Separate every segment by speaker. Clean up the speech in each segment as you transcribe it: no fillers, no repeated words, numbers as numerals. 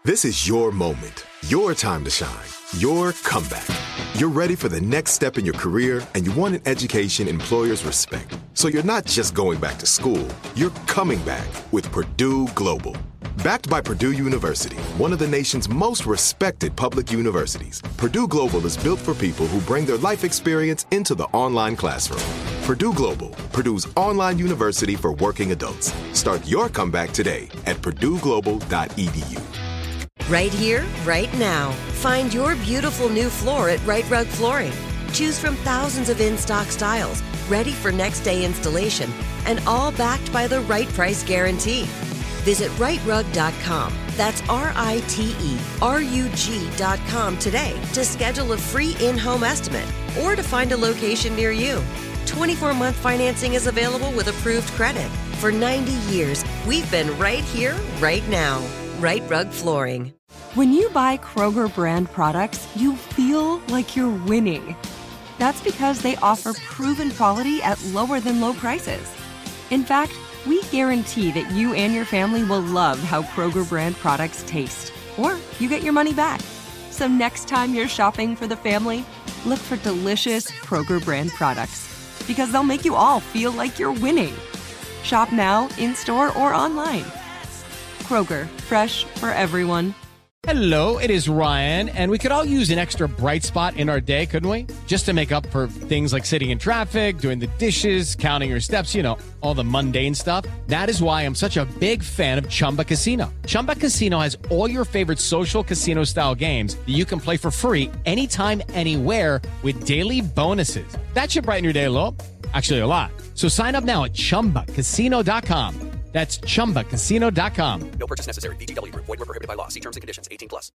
Speaker 1: This is your moment, your time to shine, your comeback. You're ready for the next step in your career, and you want an education employers respect. So you're not just going back to school, you're coming back with Purdue Global. Backed by Purdue University, one of the nation's most respected public universities, Purdue Global is built for people who bring their life experience into the online classroom. Purdue Global, Purdue's online university for working adults. Start your comeback today at purdueglobal.edu.
Speaker 2: Right here, right now. Find your beautiful new floor at Right Rug Flooring. Choose from thousands of in-stock styles, ready for next day installation, and all backed by the right price guarantee. Visit rightrug.com. That's RITERUG.com today to schedule a free in-home estimate or to find a location near you. 24-month financing is available with approved credit. For 90 years, we've been right here, right now. Right Rug Flooring.
Speaker 3: When you buy Kroger brand products, you feel like you're winning. That's because they offer proven quality at lower than low prices. In fact, we guarantee that you and your family will love how Kroger brand products taste, or you get your money back. So next time you're shopping for the family, look for delicious Kroger brand products, because they'll make you all feel like you're winning. Shop now, in-store, or online. Kroger, fresh for everyone.
Speaker 4: Hello, it is Ryan, and we could all use an extra bright spot in our day, couldn't we? Just to make up for things like sitting in traffic, doing the dishes, counting your steps, you know, all the mundane stuff. That is why I'm such a big fan of Chumba Casino. Chumba Casino has all your favorite social casino-style games that you can play for free anytime, anywhere with daily bonuses. That should brighten your day a little. Actually, a lot. So sign up now at ChumbaCasino.com. That's ChumbaCasino.com.
Speaker 5: No purchase necessary. VGW Group. Void where prohibited by law. See terms and conditions. 18+.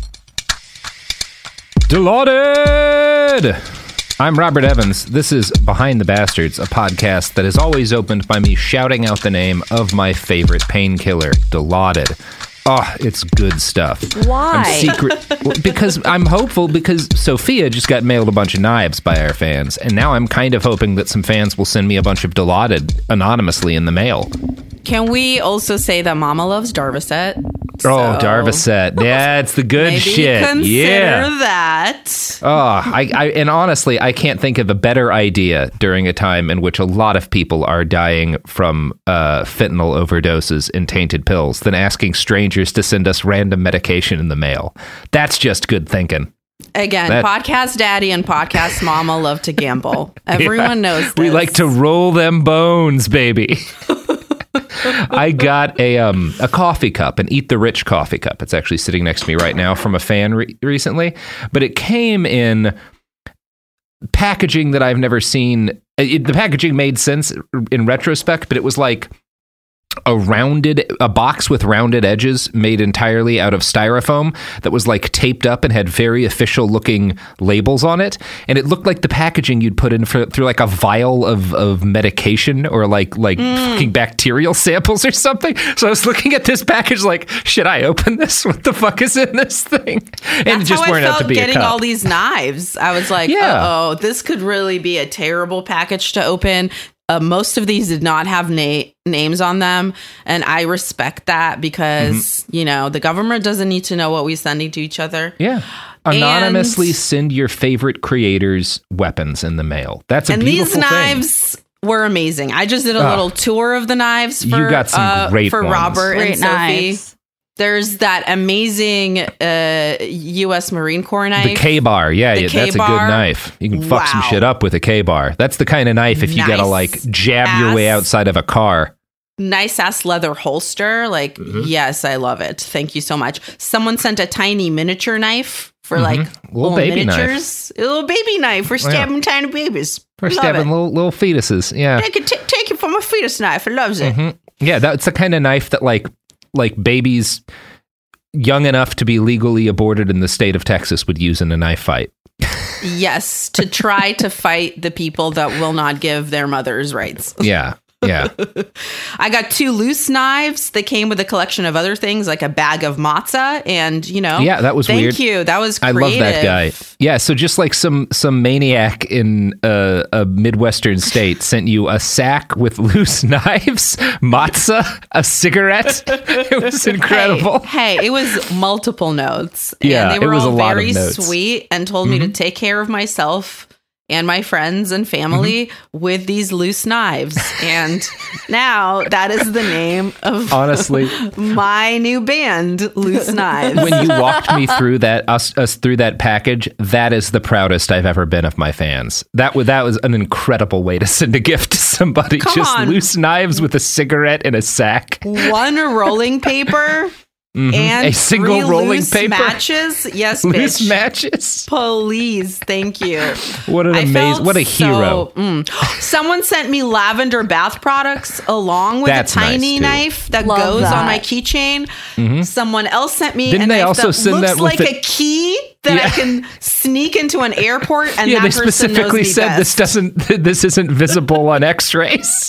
Speaker 6: Delauded! I'm Robert Evans. This is Behind the Bastards, a podcast that is always opened by me shouting out the name of my favorite painkiller, Dilaudid. Oh, it's good stuff.
Speaker 3: Why?
Speaker 6: Because I'm hopeful, because Sophia just got mailed a bunch of knives by our fans, and now I'm kind of hoping that some fans will send me a bunch of Dilaudid anonymously in the mail.
Speaker 7: Can we also say that Mama loves Darvocet?
Speaker 6: Oh, Darvocet. Yeah, it's the good
Speaker 7: maybe
Speaker 6: shit.
Speaker 7: Consider that.
Speaker 6: Oh, and honestly, I can't think of a better idea during a time in which a lot of people are dying from fentanyl overdoses and tainted pills than asking strangers to send us random medication in the mail. That's just good thinking.
Speaker 7: Again, Podcast Daddy and Podcast Mama love to gamble. Everyone knows this.
Speaker 6: We like to roll them bones, baby. I got a coffee cup, an Eat the Rich coffee cup. It's actually sitting next to me right now from a fan recently. But it came in packaging that I've never seen. The packaging made sense in retrospect, but it was like a box with rounded edges made entirely out of styrofoam that was like taped up and had very official looking labels on it, and it looked like the packaging you'd put in through like a vial of medication or like fucking bacterial samples or something. So I was looking at this package like, should I open this? What the fuck is in this thing? And
Speaker 7: That's
Speaker 6: it just
Speaker 7: how
Speaker 6: weren't
Speaker 7: I
Speaker 6: out to
Speaker 7: felt
Speaker 6: be
Speaker 7: getting
Speaker 6: a cup.
Speaker 7: all these knives. I was like, uh-oh, this could really be a terrible package to open. Most of these did not have names on them, and I respect that because, you know, the government doesn't need to know what we're sending to each other.
Speaker 6: Yeah. Anonymously send your favorite creators weapons in the mail. That's a beautiful thing.
Speaker 7: And these knives were amazing. I just did a little tour of the knives for,
Speaker 6: you got some great
Speaker 7: for
Speaker 6: ones.
Speaker 7: Robert
Speaker 8: Great
Speaker 7: and Sophie.
Speaker 8: knives.
Speaker 7: There's that amazing U.S. Marine Corps knife.
Speaker 6: The K-bar. Yeah, that's a good
Speaker 7: K-bar.
Speaker 6: knife. You can fuck some shit up with a K-bar. That's the kind of knife if you gotta like jab your way outside of a car.
Speaker 7: Nice ass leather holster. Like, yes, I love it. Thank you so much. Someone sent a tiny miniature knife for like
Speaker 6: little baby
Speaker 7: miniatures. A little baby knife for stabbing tiny babies.
Speaker 6: For stabbing little fetuses. Yeah.
Speaker 7: Take it from a fetus knife. I loves it.
Speaker 6: Yeah, that's the kind of knife that like babies young enough to be legally aborted in the state of Texas would use in a knife fight.
Speaker 7: Yes, to try to fight the people that will not give their mothers rights.
Speaker 6: Yeah. Yeah.
Speaker 7: I got 2 loose knives. They came with a collection of other things, like a bag of matzah, and
Speaker 6: Yeah, that was weird.
Speaker 7: Thank you. That was
Speaker 6: I
Speaker 7: creative.
Speaker 6: love that guy. Yeah, so just like some maniac in a Midwestern state sent you a sack with loose knives, matzah, a cigarette. It was incredible.
Speaker 7: Hey, it was multiple notes.
Speaker 6: Yeah,
Speaker 7: and they were
Speaker 6: it was
Speaker 7: all
Speaker 6: a lot of
Speaker 7: very
Speaker 6: notes.
Speaker 7: sweet and told me to take care of myself and my friends and family with these loose knives. And now that is the name of
Speaker 6: Honestly,
Speaker 7: my new band, Loose Knives.
Speaker 6: when you walked me through that us through that package, that is the proudest I've ever been of my fans. That was an incredible way to send a gift to somebody.
Speaker 7: Come
Speaker 6: just
Speaker 7: on.
Speaker 6: loose knives with a cigarette in a sack.
Speaker 7: 1 rolling paper and
Speaker 6: A single
Speaker 7: 3
Speaker 6: rolling
Speaker 7: loose
Speaker 6: paper?
Speaker 7: matches. Yes,
Speaker 6: Loose
Speaker 7: bitch.
Speaker 6: matches.
Speaker 7: Please, thank you.
Speaker 6: What an
Speaker 7: I
Speaker 6: amazing,
Speaker 7: felt
Speaker 6: what a hero.
Speaker 7: Someone sent me lavender bath products along with
Speaker 6: That's
Speaker 7: a tiny
Speaker 6: nice, too.
Speaker 7: knife that
Speaker 8: Love
Speaker 7: goes
Speaker 8: that.
Speaker 7: on my keychain. Someone else sent me
Speaker 6: Didn't
Speaker 7: a
Speaker 6: they
Speaker 7: knife
Speaker 6: also
Speaker 7: that
Speaker 6: send
Speaker 7: looks
Speaker 6: that with
Speaker 7: like
Speaker 6: the-
Speaker 7: a key that I can sneak into an airport, and
Speaker 6: Yeah,
Speaker 7: that
Speaker 6: they
Speaker 7: person
Speaker 6: specifically
Speaker 7: knows me
Speaker 6: said
Speaker 7: best.
Speaker 6: this isn't visible on X-rays.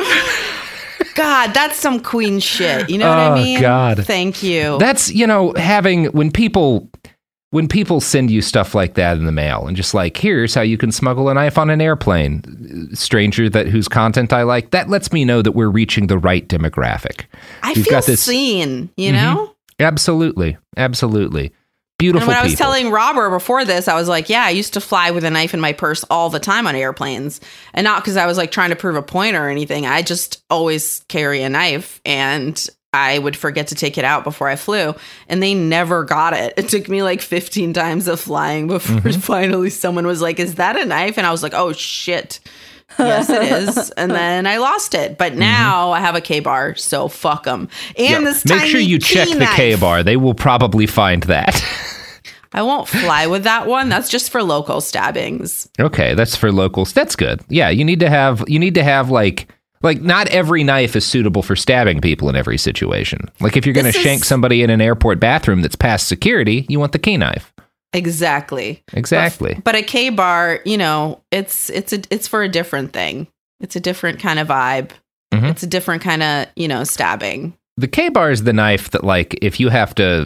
Speaker 7: God, that's some queen shit. You know what
Speaker 6: Oh,
Speaker 7: I mean?
Speaker 6: God.
Speaker 7: Thank you.
Speaker 6: That's, having when people send you stuff like that in the mail and just like, here's how you can smuggle a knife on an airplane, stranger whose content I like, that lets me know that we're reaching the right demographic.
Speaker 7: I
Speaker 6: We've
Speaker 7: feel
Speaker 6: got this-
Speaker 7: seen, you know?
Speaker 6: Absolutely. Beautiful
Speaker 7: And when I was
Speaker 6: people.
Speaker 7: telling Robert before this, I was like, yeah, I used to fly with a knife in my purse all the time on airplanes. And not because I was like trying to prove a point or anything. I just always carry a knife, and I would forget to take it out before I flew. And they never got it. It took me like 15 times of flying before finally someone was like, is that a knife? And I was like, oh, shit. Yes, it is. And then I lost it. But now I have a K-bar, so fuck them. And this
Speaker 6: Make
Speaker 7: tiny
Speaker 6: sure you
Speaker 7: key
Speaker 6: check the
Speaker 7: knife.
Speaker 6: K-bar. They will probably find that.
Speaker 7: I won't fly with that one. That's just for local stabbings.
Speaker 6: Okay, that's for locals. That's good. Yeah, you need to have like not every knife is suitable for stabbing people in every situation. Like if you're going to
Speaker 7: This
Speaker 6: shank
Speaker 7: is-
Speaker 6: somebody in an airport bathroom that's past security, you want the key knife.
Speaker 7: Exactly.
Speaker 6: Exactly.
Speaker 7: But a K-bar, it's for a different thing. It's a different kind of vibe. It's a different kind of, stabbing.
Speaker 6: The K-bar is the knife that, like, if you have to,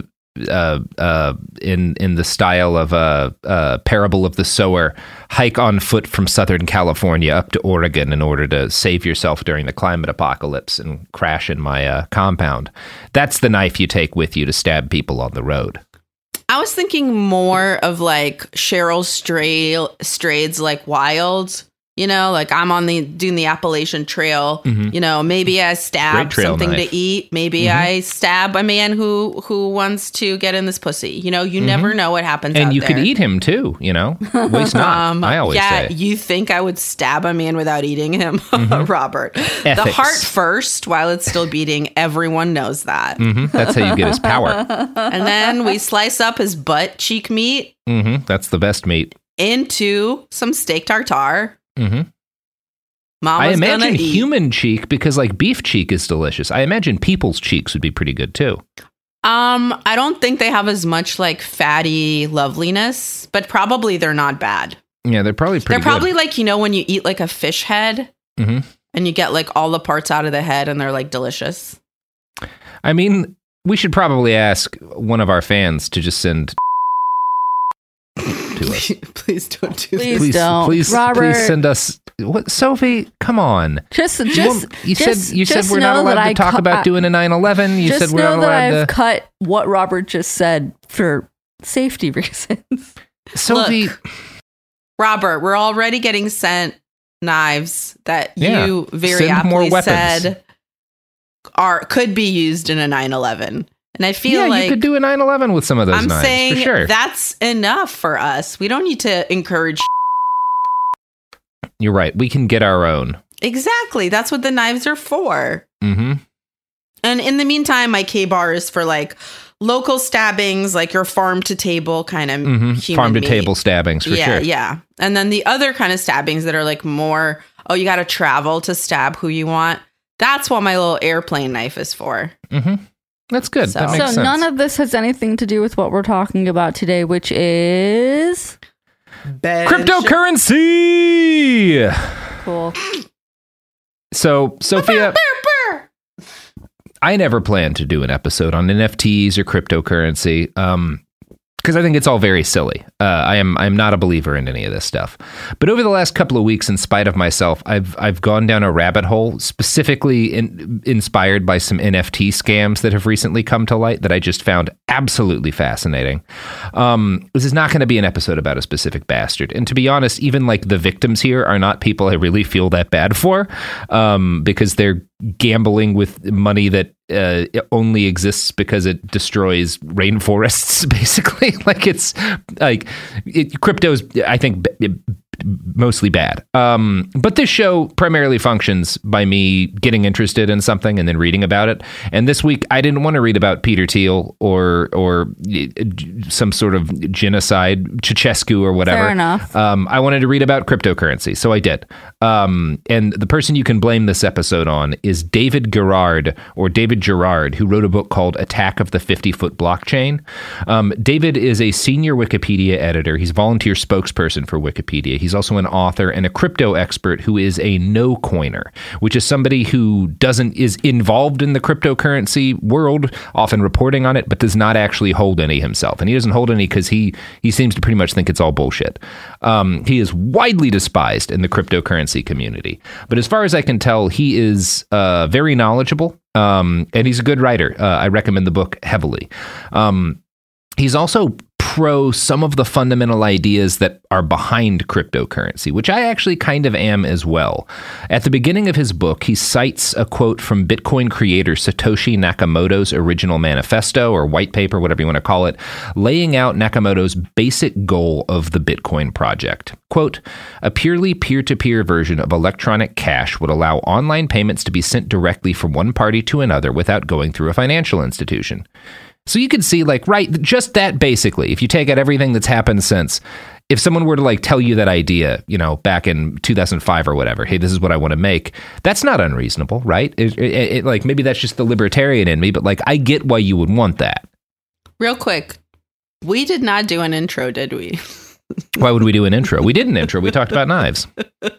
Speaker 6: in the style of Parable of the Sower, hike on foot from Southern California up to Oregon in order to save yourself during the climate apocalypse and crash in my compound. That's the knife you take with you to stab people on the road.
Speaker 7: I was thinking more of like Cheryl Strayed's like Wild. Like I'm doing the Appalachian Trail. Maybe I stab
Speaker 6: Great trail
Speaker 7: something
Speaker 6: knife.
Speaker 7: to eat. Maybe I stab a man who wants to get in this pussy. You never know what happens.
Speaker 6: And
Speaker 7: out
Speaker 6: you
Speaker 7: there.
Speaker 6: could eat him too, Waste not. I always say.
Speaker 7: You think I would stab a man without eating him? Robert. The
Speaker 6: Ethics.
Speaker 7: heart first while it's still beating. Everyone knows that.
Speaker 6: That's how you get his power.
Speaker 7: And then we slice up his butt cheek meat
Speaker 6: That's the best meat.
Speaker 7: into some steak tartare.
Speaker 6: I
Speaker 7: Mama's
Speaker 6: imagine
Speaker 7: gonna eat.
Speaker 6: human cheek, because like beef cheek is delicious. I imagine people's cheeks would be pretty good too.
Speaker 7: I don't think they have as much like fatty loveliness, but probably they're not bad.
Speaker 6: Yeah, they're probably pretty
Speaker 7: They're probably
Speaker 6: good.
Speaker 7: like, when you eat like a fish head and you get like all the parts out of the head and they're like delicious.
Speaker 6: I mean, we should probably ask one of our fans to just send to us.
Speaker 7: Please don't do
Speaker 8: Please
Speaker 7: this.
Speaker 8: don't.
Speaker 6: Please
Speaker 8: Robert.
Speaker 6: send us. What, Sophie? Come on.
Speaker 8: You
Speaker 6: said we're not
Speaker 8: know
Speaker 6: allowed
Speaker 8: that
Speaker 6: to
Speaker 8: I
Speaker 6: talk about doing a 9/11. You
Speaker 8: just
Speaker 6: said we're
Speaker 8: know
Speaker 6: not
Speaker 8: that
Speaker 6: allowed
Speaker 8: I've
Speaker 6: to.
Speaker 8: cut what Robert just said for safety reasons.
Speaker 6: Sophie,
Speaker 7: Look, Robert, we're already getting sent knives that
Speaker 6: Yeah.
Speaker 7: you very
Speaker 6: Send more
Speaker 7: aptly
Speaker 6: weapons.
Speaker 7: said could be used in a 9/11. And I feel
Speaker 6: yeah,
Speaker 7: like
Speaker 6: you could do a 9/11 with some of those
Speaker 7: I'm
Speaker 6: knives
Speaker 7: saying
Speaker 6: for sure.
Speaker 7: that's enough for us. We don't need to encourage.
Speaker 6: You're right. We can get our own.
Speaker 7: Exactly. That's what the knives are for.
Speaker 6: Mm-hmm.
Speaker 7: And in the meantime, my K-bar is for like local stabbings, like your farm to table kind of human
Speaker 6: Farm to
Speaker 7: meat.
Speaker 6: table stabbings for
Speaker 7: Yeah,
Speaker 6: sure.
Speaker 7: yeah. And then the other kind of stabbings that are like more, you got to travel to stab who you want. That's what my little airplane knife is for.
Speaker 6: That's good.
Speaker 7: So-
Speaker 6: That makes
Speaker 8: So
Speaker 6: sense.
Speaker 8: none of this has anything to do with what we're talking about today, which is
Speaker 6: Cryptocurrency.
Speaker 8: cool.
Speaker 6: So, Sophia, I never planned to do an episode on NFTs or cryptocurrency. Because I think it's all very silly. I'm not a believer in any of this stuff. But over the last couple of weeks, in spite of myself, I've gone down a rabbit hole, specifically inspired by some NFT scams that have recently come to light that I just found absolutely fascinating. This is not going to be an episode about a specific bastard. And to be honest, even like the victims here are not people I really feel that bad for, because they're gambling with money that it only exists because it destroys rainforests, basically. Like it's like crypto's, I think, mostly bad. But this show primarily functions by me getting interested in something and then reading about it. And this week, I didn't want to read about Peter Thiel or some sort of genocide, Ceausescu or whatever.
Speaker 8: Fair enough.
Speaker 6: I wanted to read about cryptocurrency, so I did. And the person you can blame this episode on is David Gerard, who wrote a book called Attack of the 50-Foot Blockchain. David is a senior Wikipedia editor. He's a volunteer spokesperson for Wikipedia. He's also an author and a crypto expert who is a no-coiner, which is somebody who is involved in the cryptocurrency world, often reporting on it, but does not actually hold any himself. And he doesn't hold any because he seems to pretty much think it's all bullshit. He is widely despised in the cryptocurrency community. But as far as I can tell, he is very knowledgeable, and he's a good writer. I recommend the book heavily. He's also pro some of the fundamental ideas that are behind cryptocurrency, which I actually kind of am as well. At the beginning of his book, he cites a quote from Bitcoin creator Satoshi Nakamoto's original manifesto or white paper, whatever you want to call it, laying out Nakamoto's basic goal of the Bitcoin project. Quote, a purely peer-to-peer version of electronic cash would allow online payments to be sent directly from one party to another without going through a financial institution. So you can see, like, right, just that basically, if you take out everything that's happened since, if someone were to like tell you that idea, back in 2005 or whatever, hey, this is what I want to make, that's not unreasonable, right? It like, maybe that's just the libertarian in me, but like, I get why you would want that. Real quick,
Speaker 7: we did not do an intro, did we?
Speaker 6: Why would we do an intro? We did an intro. We talked about knives.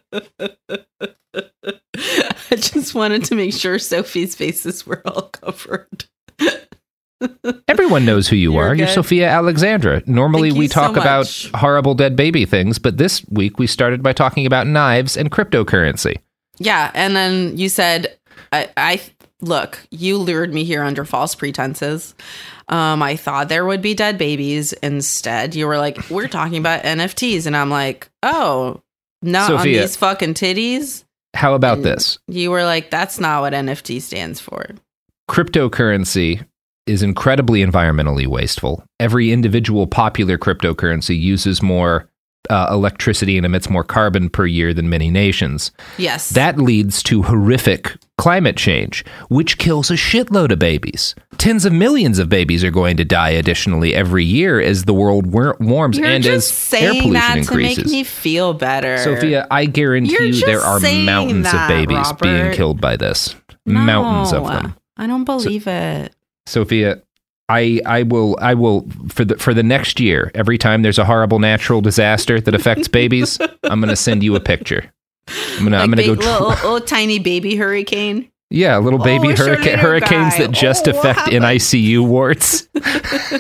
Speaker 7: I just wanted to make sure Sophie's faces were all covered.
Speaker 6: Everyone knows who you are.
Speaker 7: Good.
Speaker 6: You're Sophia Alexandra. Normally we talk about horrible dead baby things, but this week we started by talking about knives and cryptocurrency.
Speaker 7: Yeah, and then you said, I look, you lured me here under false pretenses. I thought there would be dead babies. Instead, you were like, we're talking about NFTs. And I'm like, oh, not Sophia, on these fucking titties.
Speaker 6: How about this?
Speaker 7: You were like, that's not what NFT stands for.
Speaker 6: Cryptocurrency is incredibly environmentally wasteful. Every individual popular cryptocurrency uses more electricity and emits more carbon per year than many nations.
Speaker 7: Yes.
Speaker 6: That leads to horrific climate change, which kills a shitload of babies. Tens of millions of babies are going to die additionally every year as the world warms and as air pollution increases.
Speaker 7: To make me feel better.
Speaker 6: Sophia, I guarantee you there are mountains of babies being killed by this. No, mountains of them.
Speaker 7: I don't believe it.
Speaker 6: Sophia, I will for the next year, every time there's a horrible natural disaster that affects babies, I'm going to send you a picture. I'm going to go
Speaker 7: little tiny baby hurricane.
Speaker 6: Yeah, little baby hurricanes that just affect NICU wards.
Speaker 7: We're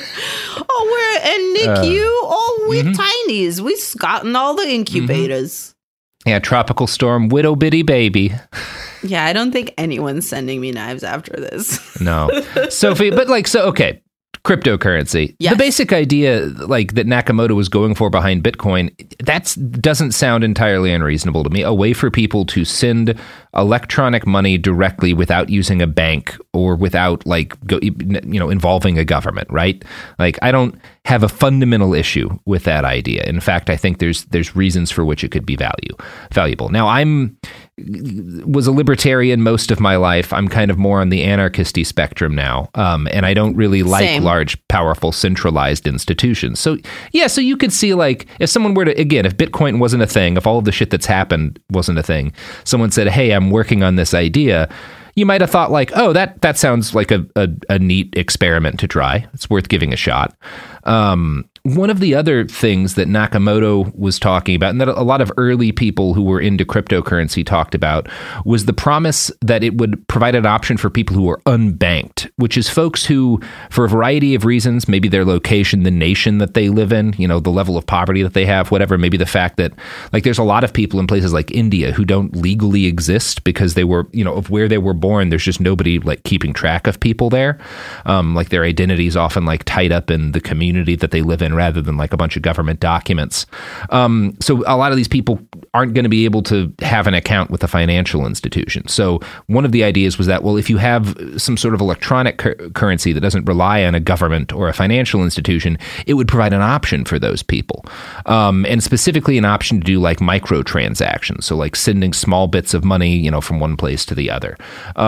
Speaker 7: in NICU. We're tinies. We've gotten all the incubators.
Speaker 6: Yeah, tropical storm, widow bitty baby.
Speaker 7: Yeah, I don't think anyone's sending me knives after this.
Speaker 6: No. Sophie, but okay. Cryptocurrency. Yes. The basic idea like that Nakamoto was going for behind Bitcoin, that doesn't sound entirely unreasonable to me. A way for people to send electronic money directly without using a bank or without involving a government, right? Like, I don't have a fundamental issue with that idea. In fact, I think there's reasons for which it could be valuable. Now, was a libertarian most of my life. I'm kind of more on the anarchisty spectrum now. And I don't really like large, powerful, centralized institutions. So you could see, like, if someone were to, again, if Bitcoin wasn't a thing, if all of the shit that's happened wasn't a thing, someone said, hey, I'm working on this idea, you might have thought like, oh, that sounds like a neat experiment to try. It's worth giving a shot. One of the other things that Nakamoto was talking about, and that a lot of early people who were into cryptocurrency talked about, was the promise that it would provide an option for people who are unbanked, which is folks who, for a variety of reasons, maybe their location, the nation that they live in, the level of poverty that they have, whatever, maybe the fact that, like, there's a lot of people in places like India who don't legally exist because they were, of where they were born, there's just nobody, like, keeping track of people there. Like, their identity is often, like, tied up in the community that they live in, rather than like a bunch of government documents. So a lot of these people aren't going to be able to have an account with a financial institution. So one of the ideas was that, well, if you have some sort of electronic currency that doesn't rely on a government or a financial institution, it would provide an option for those people. And specifically an option to do like microtransactions. So like sending small bits of money, from one place to the other.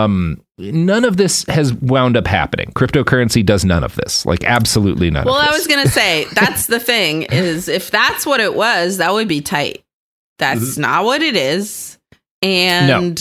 Speaker 6: None of this has wound up happening. Cryptocurrency does none of this. Like, absolutely none of this.
Speaker 7: Well, I was going to say, that's the thing, is if that's what it was, that would be tight. That's not what it is. And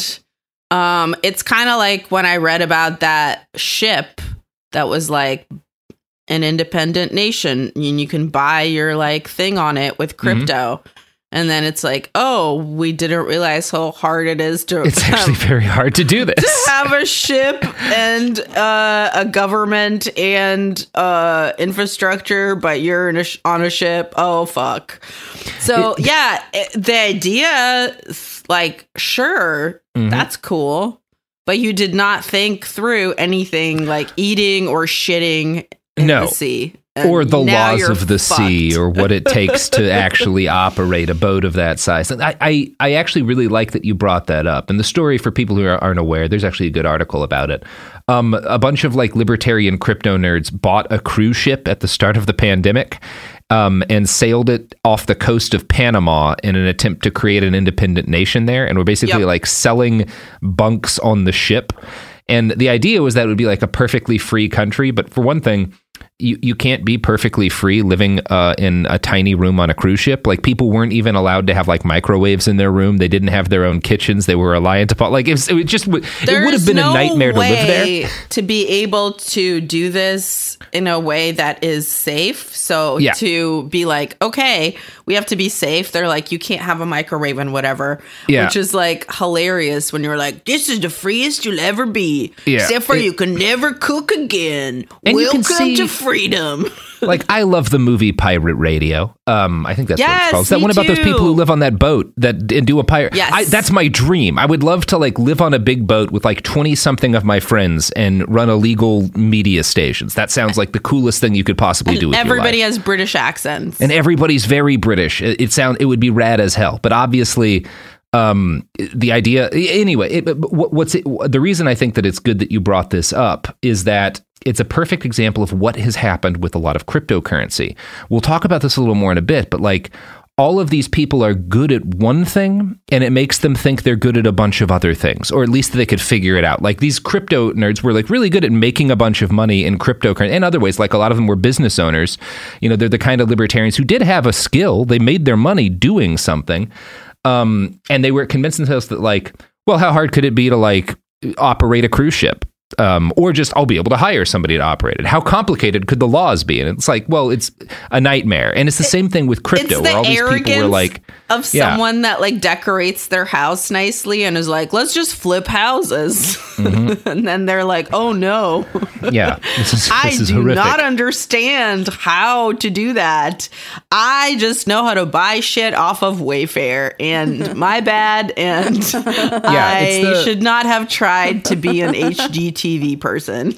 Speaker 7: it's kind of like when I read about that ship that was like an independent nation, and you can buy your like thing on it with crypto. And then it's like, oh, we didn't realize how hard it is to...
Speaker 6: It's actually very hard to do this.
Speaker 7: To have a ship and a government and infrastructure, but you're on a ship. Oh, fuck. So, the idea, like, sure, that's cool. But you did not think through anything like eating or shitting in the sea.
Speaker 6: Or the laws of the sea, or what it takes to actually operate a boat of that size. And I actually really like that you brought that up. And the story, for people who aren't aware, there's actually a good article about it. A bunch of like libertarian crypto nerds bought a cruise ship at the start of the pandemic and sailed it off the coast of Panama in an attempt to create an independent nation there. And we're basically like selling bunks on the ship. And the idea was that it would be like a perfectly free country. But for one thing, you can't be perfectly free living in a tiny room on a cruise ship. Like, people weren't even allowed to have like microwaves in their room. They didn't have their own kitchens. They were reliant upon it would have been a nightmare to live there.
Speaker 7: To be able to do this in a way that is safe. So to be like, okay, we have to be safe. They're like, you can't have a microwave and whatever, which is like hilarious when you're like, this is the freest you'll ever be. Except for you can never cook again.
Speaker 6: And
Speaker 7: welcome to freedom.
Speaker 6: Like, I love the movie Pirate Radio. I think that's what it's called. Is that one about those people who live on that boat and do a pirate?
Speaker 7: Yes.
Speaker 6: That's my dream. I would love to like live on a big boat with like 20 something of my friends and run illegal media stations. That sounds like the coolest thing you could possibly do with your life.
Speaker 7: Everybody has British accents.
Speaker 6: And everybody's very British. It would be rad as hell. But obviously, the idea anyway, the reason I think that it's good that you brought this up is that it's a perfect example of what has happened with a lot of cryptocurrency. We'll talk about this a little more in a bit, but like, all of these people are good at one thing, and it makes them think they're good at a bunch of other things, or at least they could figure it out. Like, these crypto nerds were like really good at making a bunch of money in cryptocurrency and other ways. Like, a lot of them were business owners. They're the kind of libertarians who did have a skill. They made their money doing something. And they were convincing themselves that, like, well, how hard could it be to like operate a cruise ship? Or just, I'll be able to hire somebody to operate it. How complicated could the laws be? And it's like, well, it's a nightmare. And it's the same thing with crypto, where all these people were like,
Speaker 7: of someone that like decorates their house nicely and is like, let's just flip houses. And then they're like, oh no. I do not understand how to do that. I just know how to buy shit off of Wayfair, and my bad. And I should not have tried to be an HGTV person.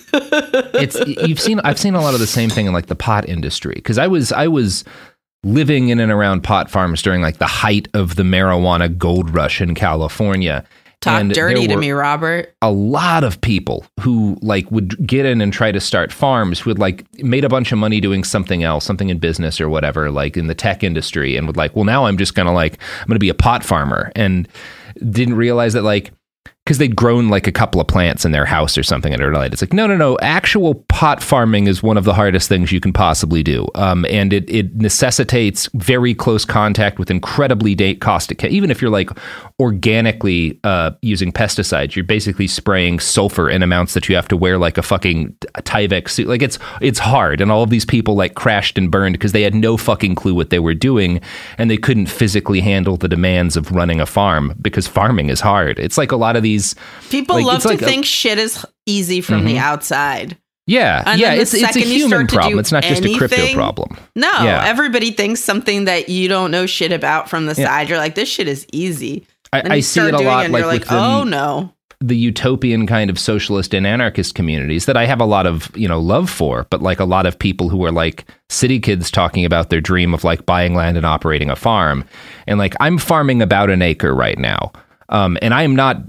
Speaker 6: I've seen a lot of the same thing in like the pot industry, because I was living in and around pot farms during like the height of the marijuana gold rush in California.
Speaker 7: Talk dirty to me, Robert.
Speaker 6: A lot of people who like would get in and try to start farms who had like made a bunch of money doing something else, something in business or whatever, like in the tech industry, and would like, well, now I'm going to be a pot farmer, and didn't realize that like, because they'd grown like a couple of plants in their house or something and it's like, no, actual pot farming is one of the hardest things you can possibly do. And it necessitates very close contact with incredibly caustic, even if you're like organically using pesticides, you're basically spraying sulfur in amounts that you have to wear like a fucking Tyvek suit. Like it's hard. And all of these people like crashed and burned because they had no fucking clue what they were doing. And they couldn't physically handle the demands of running a farm because farming is hard. It's like a lot of these
Speaker 7: people
Speaker 6: like,
Speaker 7: love to think shit is easy from the outside.
Speaker 6: Yeah.
Speaker 7: And
Speaker 6: yeah. It's a human problem. It's not just a crypto problem.
Speaker 7: No, everybody thinks something that you don't know shit about from the side. You're like, this shit is easy.
Speaker 6: I see it a lot.
Speaker 7: And you're like, oh no.
Speaker 6: The utopian kind of socialist and anarchist communities that I have a lot of, love for, but like a lot of people who are like city kids talking about their dream of like buying land and operating a farm. And like, I'm farming about an acre right now. And I am not,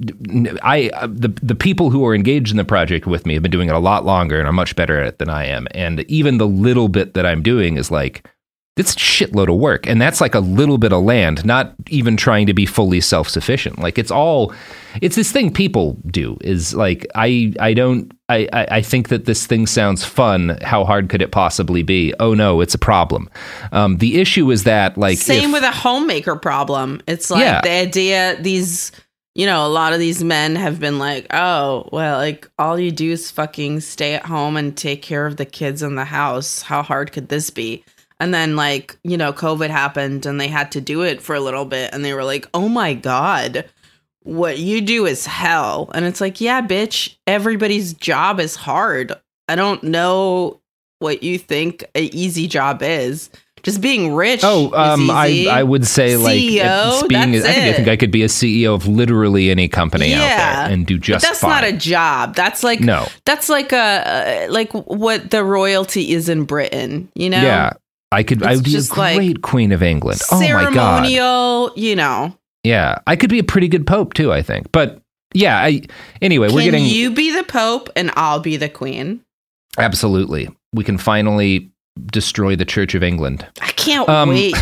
Speaker 6: the people who are engaged in the project with me have been doing it a lot longer and are much better at it than I am. And even the little bit that I'm doing is like, it's a shitload of work. And that's like a little bit of land, not even trying to be fully self-sufficient. Like it's this thing people do is like, I think that this thing sounds fun. How hard could it possibly be? Oh no, it's a problem. The issue is that like,
Speaker 7: same with a homemaker problem. It's like the idea a lot of these men have been like, oh, well, like all you do is fucking stay at home and take care of the kids in the house. How hard could this be? And then like, COVID happened and they had to do it for a little bit. And they were like, oh my God, what you do is hell. And it's like, yeah, bitch, everybody's job is hard. I don't know what you think an easy job is. Just being rich.
Speaker 6: Oh,
Speaker 7: is easy.
Speaker 6: I would say like
Speaker 7: CEO,
Speaker 6: I think I could be a CEO of literally any company out there and do just
Speaker 7: that's
Speaker 6: fine.
Speaker 7: Not a job. That's like
Speaker 6: no.
Speaker 7: That's like like what the royalty is in Britain.
Speaker 6: Yeah. I would be a great Queen of England. Oh my God.
Speaker 7: Ceremonial,
Speaker 6: Yeah, I could be a pretty good Pope too, I think. But yeah, we're getting...
Speaker 7: you be the Pope and I'll be the Queen?
Speaker 6: Absolutely. We can finally destroy the Church of England.
Speaker 7: I can't wait.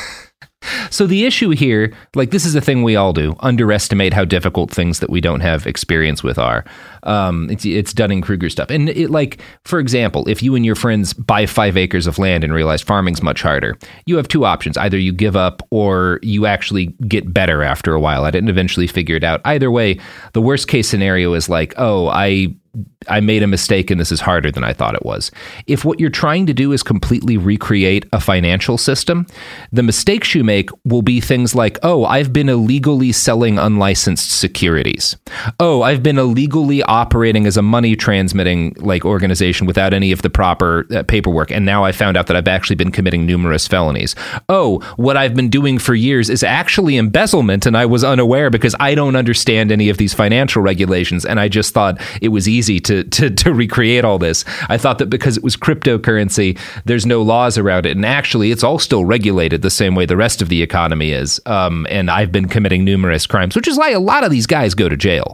Speaker 6: So the issue here, like this is a thing we all do, underestimate how difficult things that we don't have experience with are. It's Dunning-Kruger stuff. And it, like, for example, if you and your friends buy 5 acres of land and realize farming's much harder, you have 2 options. Either you give up or you actually get better after a while at it and eventually figure it out. Either way, the worst case scenario is like, oh, I made a mistake and this is harder than I thought it was. If what you're trying to do is completely recreate a financial system, the mistakes you make will be things like, oh, I've been illegally selling unlicensed securities. Oh, I've been illegally operating as a money transmitting like organization without any of the proper paperwork. And now I found out that I've actually been committing numerous felonies. Oh, what I've been doing for years is actually embezzlement and I was unaware because I don't understand any of these financial regulations. And I just thought it was easy to recreate all this. I thought that because it was cryptocurrency, there's no laws around it. And actually, it's all still regulated the same way the rest of the economy is. And I've been committing numerous crimes, which is why a lot of these guys go to jail.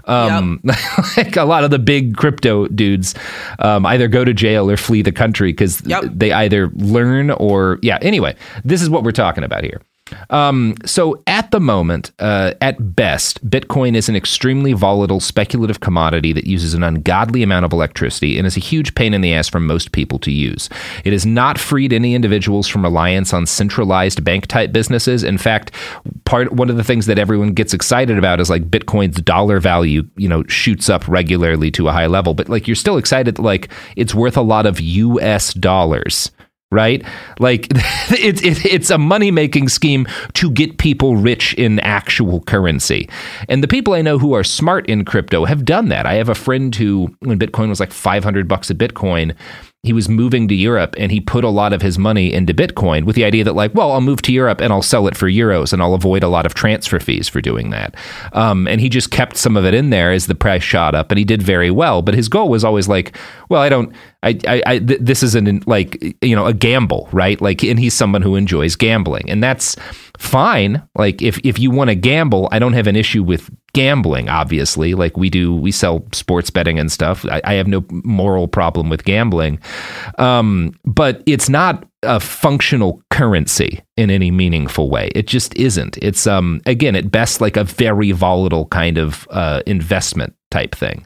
Speaker 6: Like a lot of the big crypto dudes either go to jail or flee the country because they either learn or... Yeah, anyway, this is what we're talking about here. So at the moment, at best, Bitcoin is an extremely volatile speculative commodity that uses an ungodly amount of electricity and is a huge pain in the ass for most people to use. It has not freed any individuals from reliance on centralized bank-type businesses. In fact, one of the things that everyone gets excited about is like Bitcoin's dollar value, shoots up regularly to a high level. But like you're still excited that like it's worth a lot of US dollars. Right? Like it's a money-making scheme to get people rich in actual currency. And the people I know who are smart in crypto have done that. I have a friend who, when Bitcoin was like $500 a Bitcoin, he was moving to Europe and he put a lot of his money into Bitcoin with the idea that like, well, I'll move to Europe and I'll sell it for euros and I'll avoid a lot of transfer fees for doing that. And he just kept some of it in there as the price shot up and he did very well. But his goal was always like, well, this isn't like, a gamble, right? Like, and he's someone who enjoys gambling and that's fine. Like if you want to gamble, I don't have an issue with gambling, obviously. Like we sell sports betting and stuff. I have no moral problem with gambling. But it's not a functional currency in any meaningful way. It just isn't. It's again, at best, like a very volatile kind of investment type thing.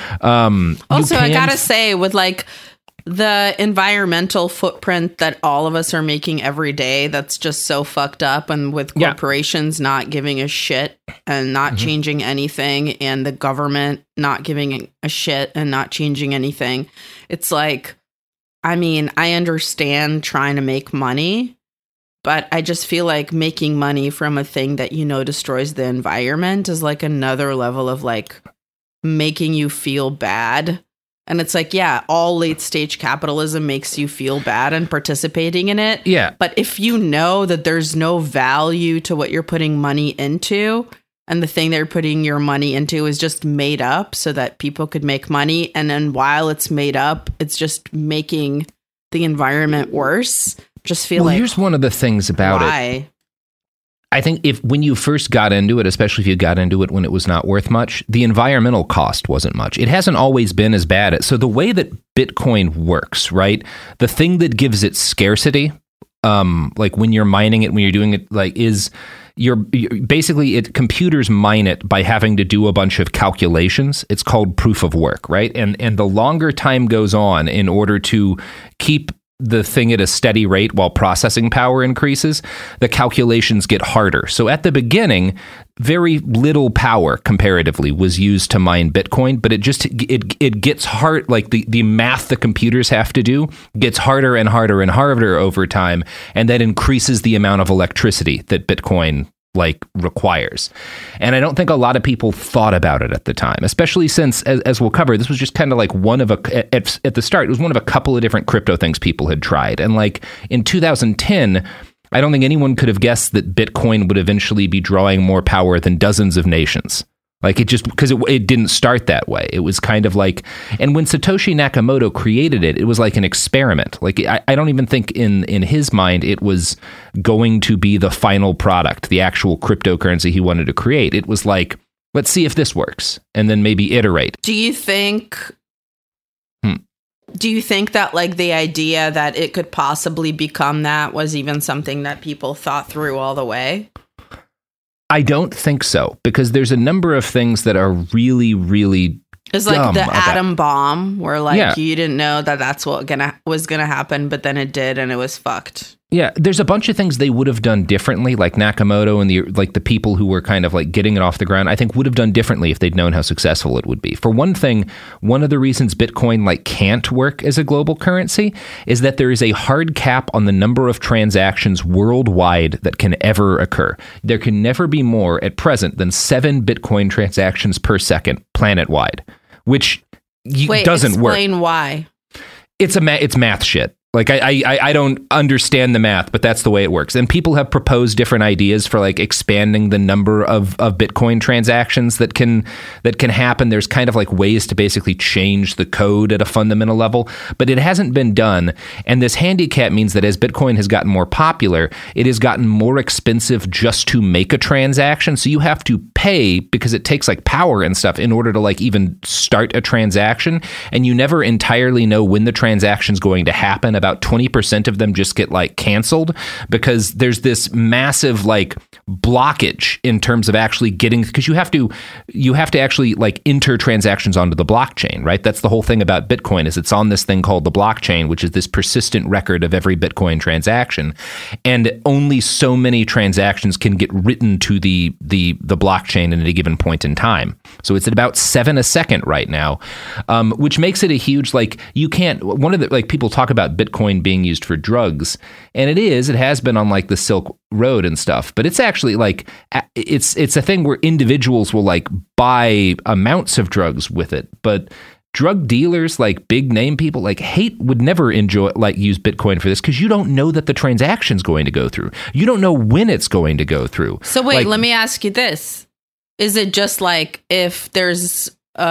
Speaker 7: Also, I gotta say, with like the environmental footprint that all of us are making every day, that's just so fucked up, and with corporations not giving a shit and not changing anything, and the government not giving a shit and not changing anything, it's like, I mean, I understand trying to make money, but I just feel like making money from a thing that, you know, destroys the environment is like another level of like making you feel bad. And it's like, yeah, all late stage capitalism makes you feel bad and participating in it.
Speaker 6: Yeah.
Speaker 7: But if you know that there's no value to what you're putting money into, and the thing they're putting your money into is just made up so that people could make money, and then while it's made up, it's just making the environment worse, just feel like,
Speaker 6: here's one of the things about it. I think when you first got into it, especially if you got into it when it was not worth much, the environmental cost wasn't much. It hasn't always been as bad. So the way that Bitcoin works, right? The thing that gives it scarcity, like when you're mining it, when you're doing it, like you're basically, computers mine it by having to do a bunch of calculations. It's called proof of work, right? And the longer time goes on, in order to keep the thing at a steady rate while processing power increases, the calculations get harder. So at the beginning, very little power comparatively was used to mine Bitcoin, but it gets hard. Like the math the computers have to do gets harder and harder and harder over time, and that increases the amount of electricity that Bitcoin like requires. And I don't think a lot of people thought about it at the time, especially since, as we'll cover, this was just kind of like one of at the start, it was one of a couple of different crypto things people had tried. And like in 2010, I don't think anyone could have guessed that Bitcoin would eventually be drawing more power than dozens of nations. Like it just, because it didn't start that way. It was kind of like, and when Satoshi Nakamoto created it, it was like an experiment. Like I don't even think in his mind it was going to be the final product, the actual cryptocurrency he wanted to create. It was like, let's see if this works, and then maybe iterate.
Speaker 7: Do you think that like the idea that it could possibly become that was even something that people thought through all the way?
Speaker 6: I don't think so, because there's a number of things that are really, really
Speaker 7: it's like the atom bomb, where like you didn't know that that's what was gonna happen, but then it did, and it was fucked.
Speaker 6: Yeah, there's a bunch of things they would have done differently, like Nakamoto and the people who were kind of like getting it off the ground, I think would have done differently if they'd known how successful it would be. For one thing, one of the reasons Bitcoin like can't work as a global currency is that there is a hard cap on the number of transactions worldwide that can ever occur. There can never be more at present than 7 Bitcoin transactions per second planet-wide, which doesn't work.
Speaker 7: Explain why.
Speaker 6: It's math shit. Like I don't understand the math, but that's the way it works. And people have proposed different ideas for like expanding the number of Bitcoin transactions that can happen. There's kind of like ways to basically change the code at a fundamental level, but it hasn't been done. And this handicap means that as Bitcoin has gotten more popular, it has gotten more expensive just to make a transaction. So you have to pay, because it takes like power and stuff in order to like even start a transaction. And you never entirely know when the transaction's going to happen. About 20% of them just get like canceled, because there's this massive like blockage in terms of actually getting, because you have to actually like enter transactions onto the blockchain, right? That's the whole thing about Bitcoin, is it's on this thing called the blockchain, which is this persistent record of every Bitcoin transaction, and only so many transactions can get written to the blockchain at a given point in time. So it's at about 7 a second right now, which makes it a huge, like, you can't, one of the, like, people talk about Bitcoin being used for drugs, and it has been on like the Silk Road and stuff, but it's actually like, it's a thing where individuals will like buy amounts of drugs with it, but drug dealers, like big name people, like would never use Bitcoin for this, because you don't know that the transaction's going to go through. You don't know when it's going to go through.
Speaker 7: So wait, let me ask you this. Is it just like if there's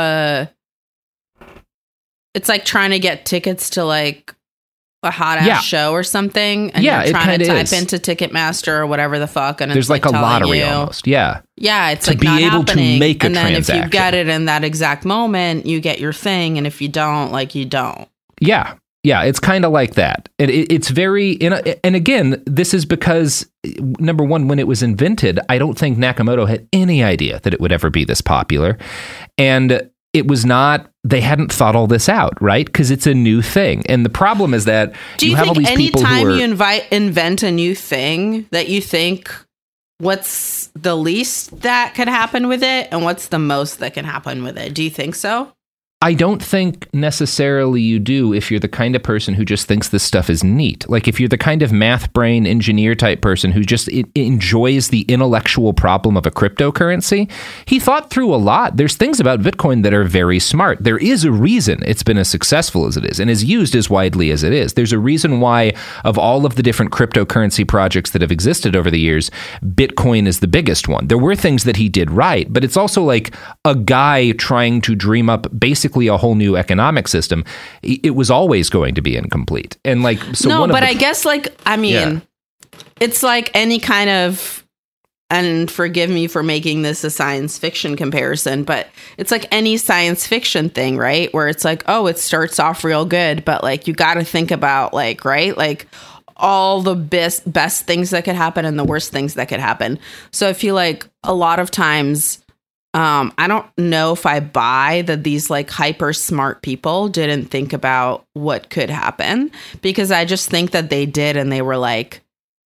Speaker 7: it's like trying to get tickets to like a hot ass show or something, and you're trying to type into Ticketmaster or whatever the fuck, and
Speaker 6: there's
Speaker 7: it's like
Speaker 6: a lottery almost. Yeah,
Speaker 7: it's
Speaker 6: to
Speaker 7: like
Speaker 6: be
Speaker 7: not
Speaker 6: able
Speaker 7: happening.
Speaker 6: to make a
Speaker 7: and then
Speaker 6: transaction.
Speaker 7: If you get it in that exact moment, you get your thing, and if you don't, like, you don't.
Speaker 6: Yeah. Yeah, it's kind of like that. It's very, and again, this is because, number one, when it was invented, I don't think Nakamoto had any idea that it would ever be this popular. And it was not, they hadn't thought all this out, right? Because it's a new thing. And the problem is that you have all these people who are...
Speaker 7: Do you think anytime you invent a new thing that you think, what's the least that could happen with it and what's the most that can happen with it? Do you think so?
Speaker 6: I don't think necessarily you do if you're the kind of person who just thinks this stuff is neat. Like if you're the kind of math brain engineer type person who just enjoys the intellectual problem of a cryptocurrency, he thought through a lot. There's things about Bitcoin that are very smart. There is a reason it's been as successful as it is and is used as widely as it is. There's a reason why of all of the different cryptocurrency projects that have existed over the years, Bitcoin is the biggest one. There were things that he did right, but it's also like a guy trying to dream up basically a whole new economic system. It was always going to be incomplete. And like, so
Speaker 7: no, but I guess like, I mean, it's like any kind of, and forgive me for making this a science fiction comparison, but it's like any science fiction thing, right? Where it's like, oh, it starts off real good, but like, you got to think about like, right? Like all the best things that could happen and the worst things that could happen. So I feel like a lot of times, I don't know if I buy that these like hyper smart people didn't think about what could happen, because I just think that they did and they were like,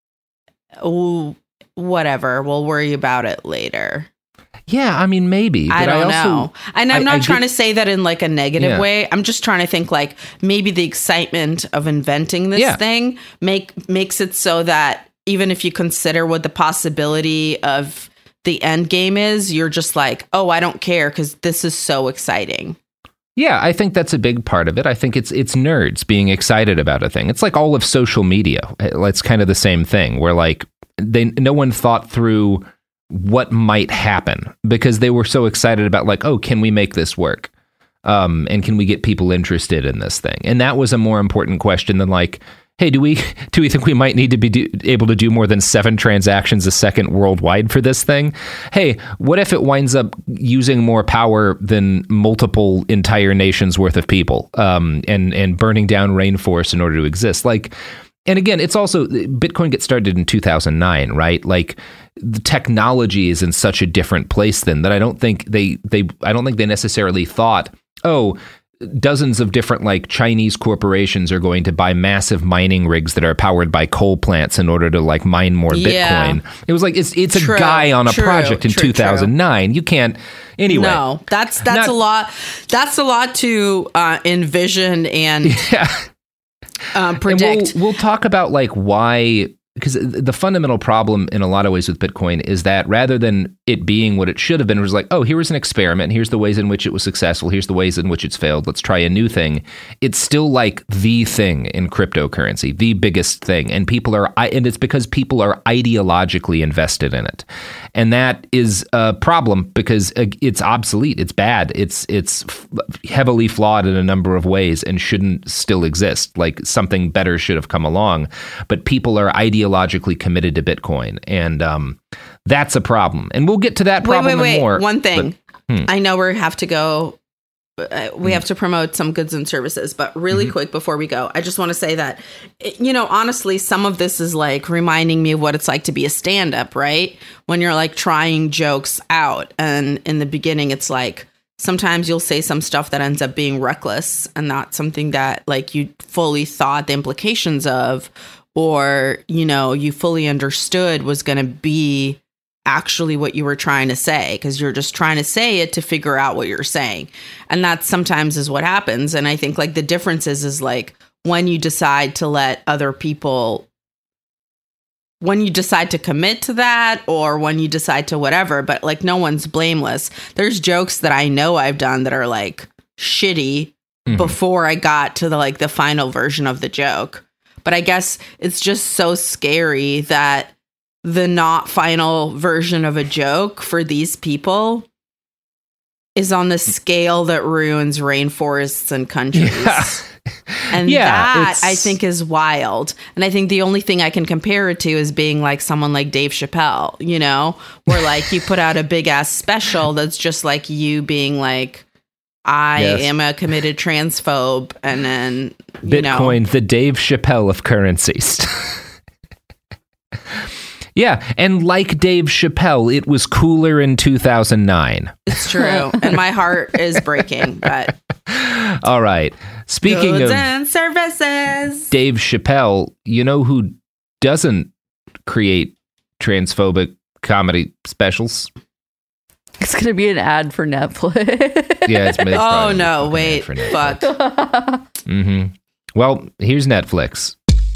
Speaker 7: oh, whatever, we'll worry about it later.
Speaker 6: Yeah, I mean, maybe. But
Speaker 7: I don't know. And I'm not trying to say that in like a negative way. I'm just trying to think like maybe the excitement of inventing this thing makes it so that even if you consider what the possibility of the end game is, you're just like, oh, I don't care because this is so exciting.
Speaker 6: Yeah, I think that's a big part of it. I think it's nerds being excited about a thing. It's like all of social media. It's kind of the same thing where like no one thought through what might happen because they were so excited about like, oh, can we make this work? And can we get people interested in this thing? And that was a more important question than like, hey, do we think we might need to be able to do more than 7 transactions a second worldwide for this thing? Hey, what if it winds up using more power than multiple entire nations worth of people, and burning down rainforests in order to exist? Like, and again, it's also Bitcoin gets started in 2009, right? Like the technology is in such a different place then that I don't think they necessarily thought, oh, dozens of different like Chinese corporations are going to buy massive mining rigs that are powered by coal plants in order to like mine more Bitcoin. It was like it's a guy on a project in 2009. You can't anyway. No,
Speaker 7: that's a lot. That's a lot to envision and predict.
Speaker 6: And we'll talk about like why. Because the fundamental problem in a lot of ways with Bitcoin is that rather than it being what it should have been, it was like, oh, here was an experiment. Here's the ways in which it was successful. Here's the ways in which it's failed. Let's try a new thing. It's still like the thing in cryptocurrency, the biggest thing. And it's because people are ideologically invested in it. And that is a problem because it's obsolete. It's bad. It's heavily flawed in a number of ways and shouldn't still exist. Like something better should have come along. But people are ideologically committed to Bitcoin. And that's a problem. And we'll get to that problem
Speaker 7: wait.
Speaker 6: more.
Speaker 7: One thing. I know we have to go. We have to promote some goods and services, but really quick before we go, I just want to say that, honestly, some of this is like reminding me of what it's like to be a stand-up, right? When you're like trying jokes out. And in the beginning, it's like, sometimes you'll say some stuff that ends up being reckless and not something that like you fully thought the implications of, or, you fully understood was going to be actually what you were trying to say, because you're just trying to say it to figure out what you're saying. And that sometimes is what happens. And I think like the difference is like when you decide to let other people, when you decide to commit to that, or when you decide to whatever, but like no one's blameless. There's jokes that I know I've done that are like shitty before I got to the final version of the joke. But I guess it's just so scary that the not final version of a joke for these people is on the scale that ruins rainforests and countries. And that I think is wild. And I think the only thing I can compare it to is being like someone like Dave Chappelle, where like you put out a big ass special that's just like you being like, I am a committed transphobe, and then
Speaker 6: Bitcoin, the Dave Chappelle of currencies. Yeah, and like Dave Chappelle, it was cooler in 2009.
Speaker 7: It's true, and my heart is breaking. But
Speaker 6: all right, speaking
Speaker 7: goods
Speaker 6: of
Speaker 7: and services,
Speaker 6: Dave Chappelle, you know who doesn't create transphobic comedy specials?
Speaker 8: It's going to be an ad for Netflix.
Speaker 6: Yeah, it's
Speaker 7: oh no, wait, fuck.
Speaker 6: Well, here's Netflix.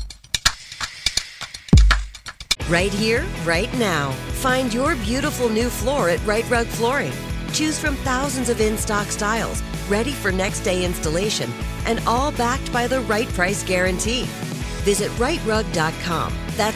Speaker 2: Right here, right now. Find your beautiful new floor at Right Rug Flooring. Choose from thousands of in-stock styles, ready for next day installation, and all backed by the right price guarantee. Visit rightrug.com. That's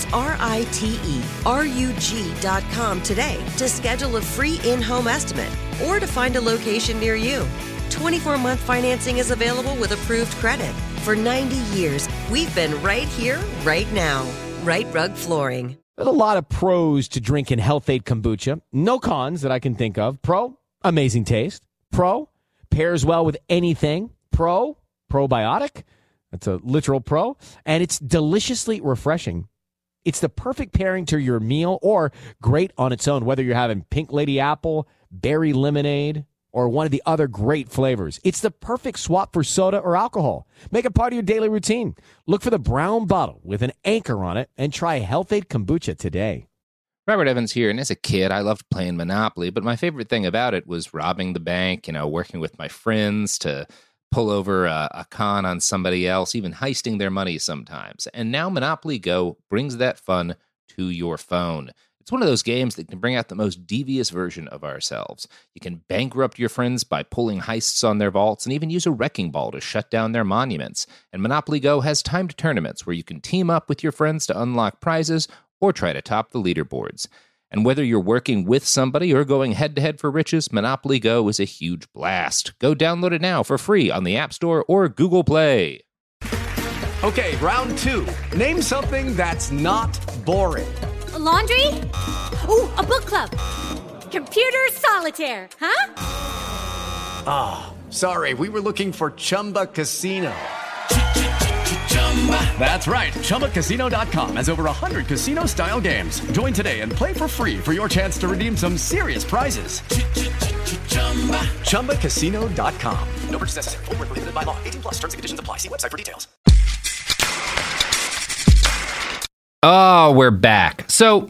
Speaker 2: RITERUG.com today to schedule a free in-home estimate or to find a location near you. 24-month financing is available with approved credit. For 90 years, we've been right here, right now. Right Rug Flooring.
Speaker 4: There's a lot of pros to drinking Health-Ade kombucha. No cons that I can think of. Pro, amazing taste. Pro, pairs well with anything. Pro, probiotic. That's a literal pro. And it's deliciously refreshing. It's the perfect pairing to your meal or great on its own, whether you're having pink lady apple, berry lemonade, or one of the other great flavors. It's the perfect swap for soda or alcohol. Make it part of your daily routine. Look for the brown bottle with an anchor on it and try Health-Ade kombucha today.
Speaker 6: Robert Evans here, and as a kid, I loved playing Monopoly, but my favorite thing about it was robbing the bank, working with my friends to pull over a con on somebody else, even heisting their money sometimes. And now Monopoly Go brings that fun to your phone. It's one of those games that can bring out the most devious version of ourselves. You can bankrupt your friends by pulling heists on their vaults and even use a wrecking ball to shut down their monuments. And Monopoly Go has timed tournaments where you can team up with your friends to unlock prizes or try to top the leaderboards. And whether you're working with somebody or going head-to-head for riches, Monopoly Go is a huge blast. Go download it now for free on the App Store or Google Play.
Speaker 9: Okay, round two. Name something that's not boring.
Speaker 10: A laundry? Ooh, a book club. Computer solitaire, huh?
Speaker 9: Ah, sorry, we were looking for Chumba Casino. That's right, ChumbaCasino.com has over 100 casino-style games. Join today and play for free for your chance to redeem some serious prizes. ChumbaCasino.com. No purchase necessary. Void where prohibited by law. 18+ terms and conditions apply. See website for details.
Speaker 6: Oh, we're back. So,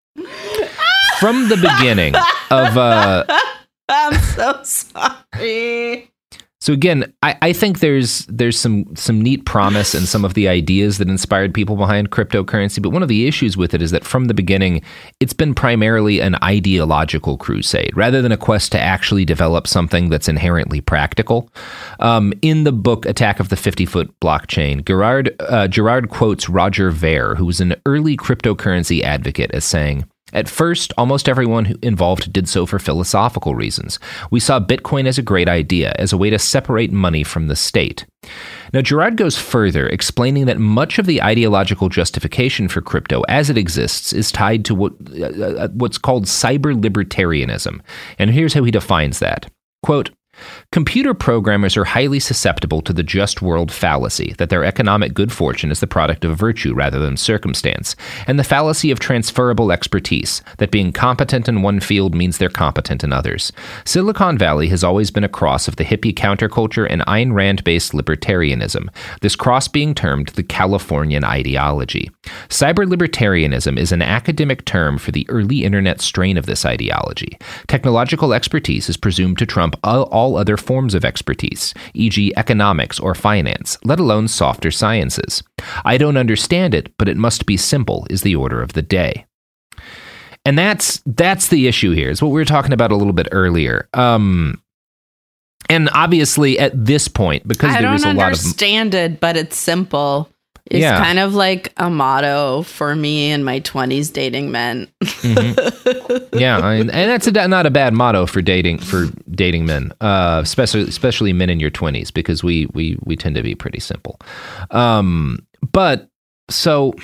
Speaker 6: from the beginning of...
Speaker 7: I'm so sorry.
Speaker 6: So again, I think there's some neat promise in some of the ideas that inspired people behind cryptocurrency, but one of the issues with it is that from the beginning, it's been primarily an ideological crusade, rather than a quest to actually develop something that's inherently practical. In the book Attack of the 50-Foot Blockchain, Girard quotes Roger Ver, who was an early cryptocurrency advocate, as saying, "At first, almost everyone involved did so for philosophical reasons. We saw Bitcoin as a great idea, as a way to separate money from the state." Now, Girard goes further, explaining that much of the ideological justification for crypto as it exists is tied to what's called cyber libertarianism. And here's how he defines that. Quote, "Computer programmers are highly susceptible to the just world fallacy that their economic good fortune is the product of virtue rather than circumstance, and the fallacy of transferable expertise, that being competent in one field means they're competent in others. Silicon Valley has always been a cross of the hippie counterculture and Ayn Rand-based libertarianism, this cross being termed the Californian ideology. Cyber libertarianism is an academic term for the early internet strain of this ideology. Technological expertise is presumed to trump all other forms of expertise, e.g. economics or finance, let alone softer sciences. I don't understand it, but it must be simple is the order of the day." And that's the issue here. It's what we were talking about a little bit earlier. And obviously at this point, because there was a lot of...
Speaker 7: I don't understand it, but it's simple. It's kind of like a motto for me in my 20s dating men.
Speaker 6: Mm-hmm. Yeah, and that's not a bad motto for dating men, especially men in your 20s, because we tend to be pretty simple. But so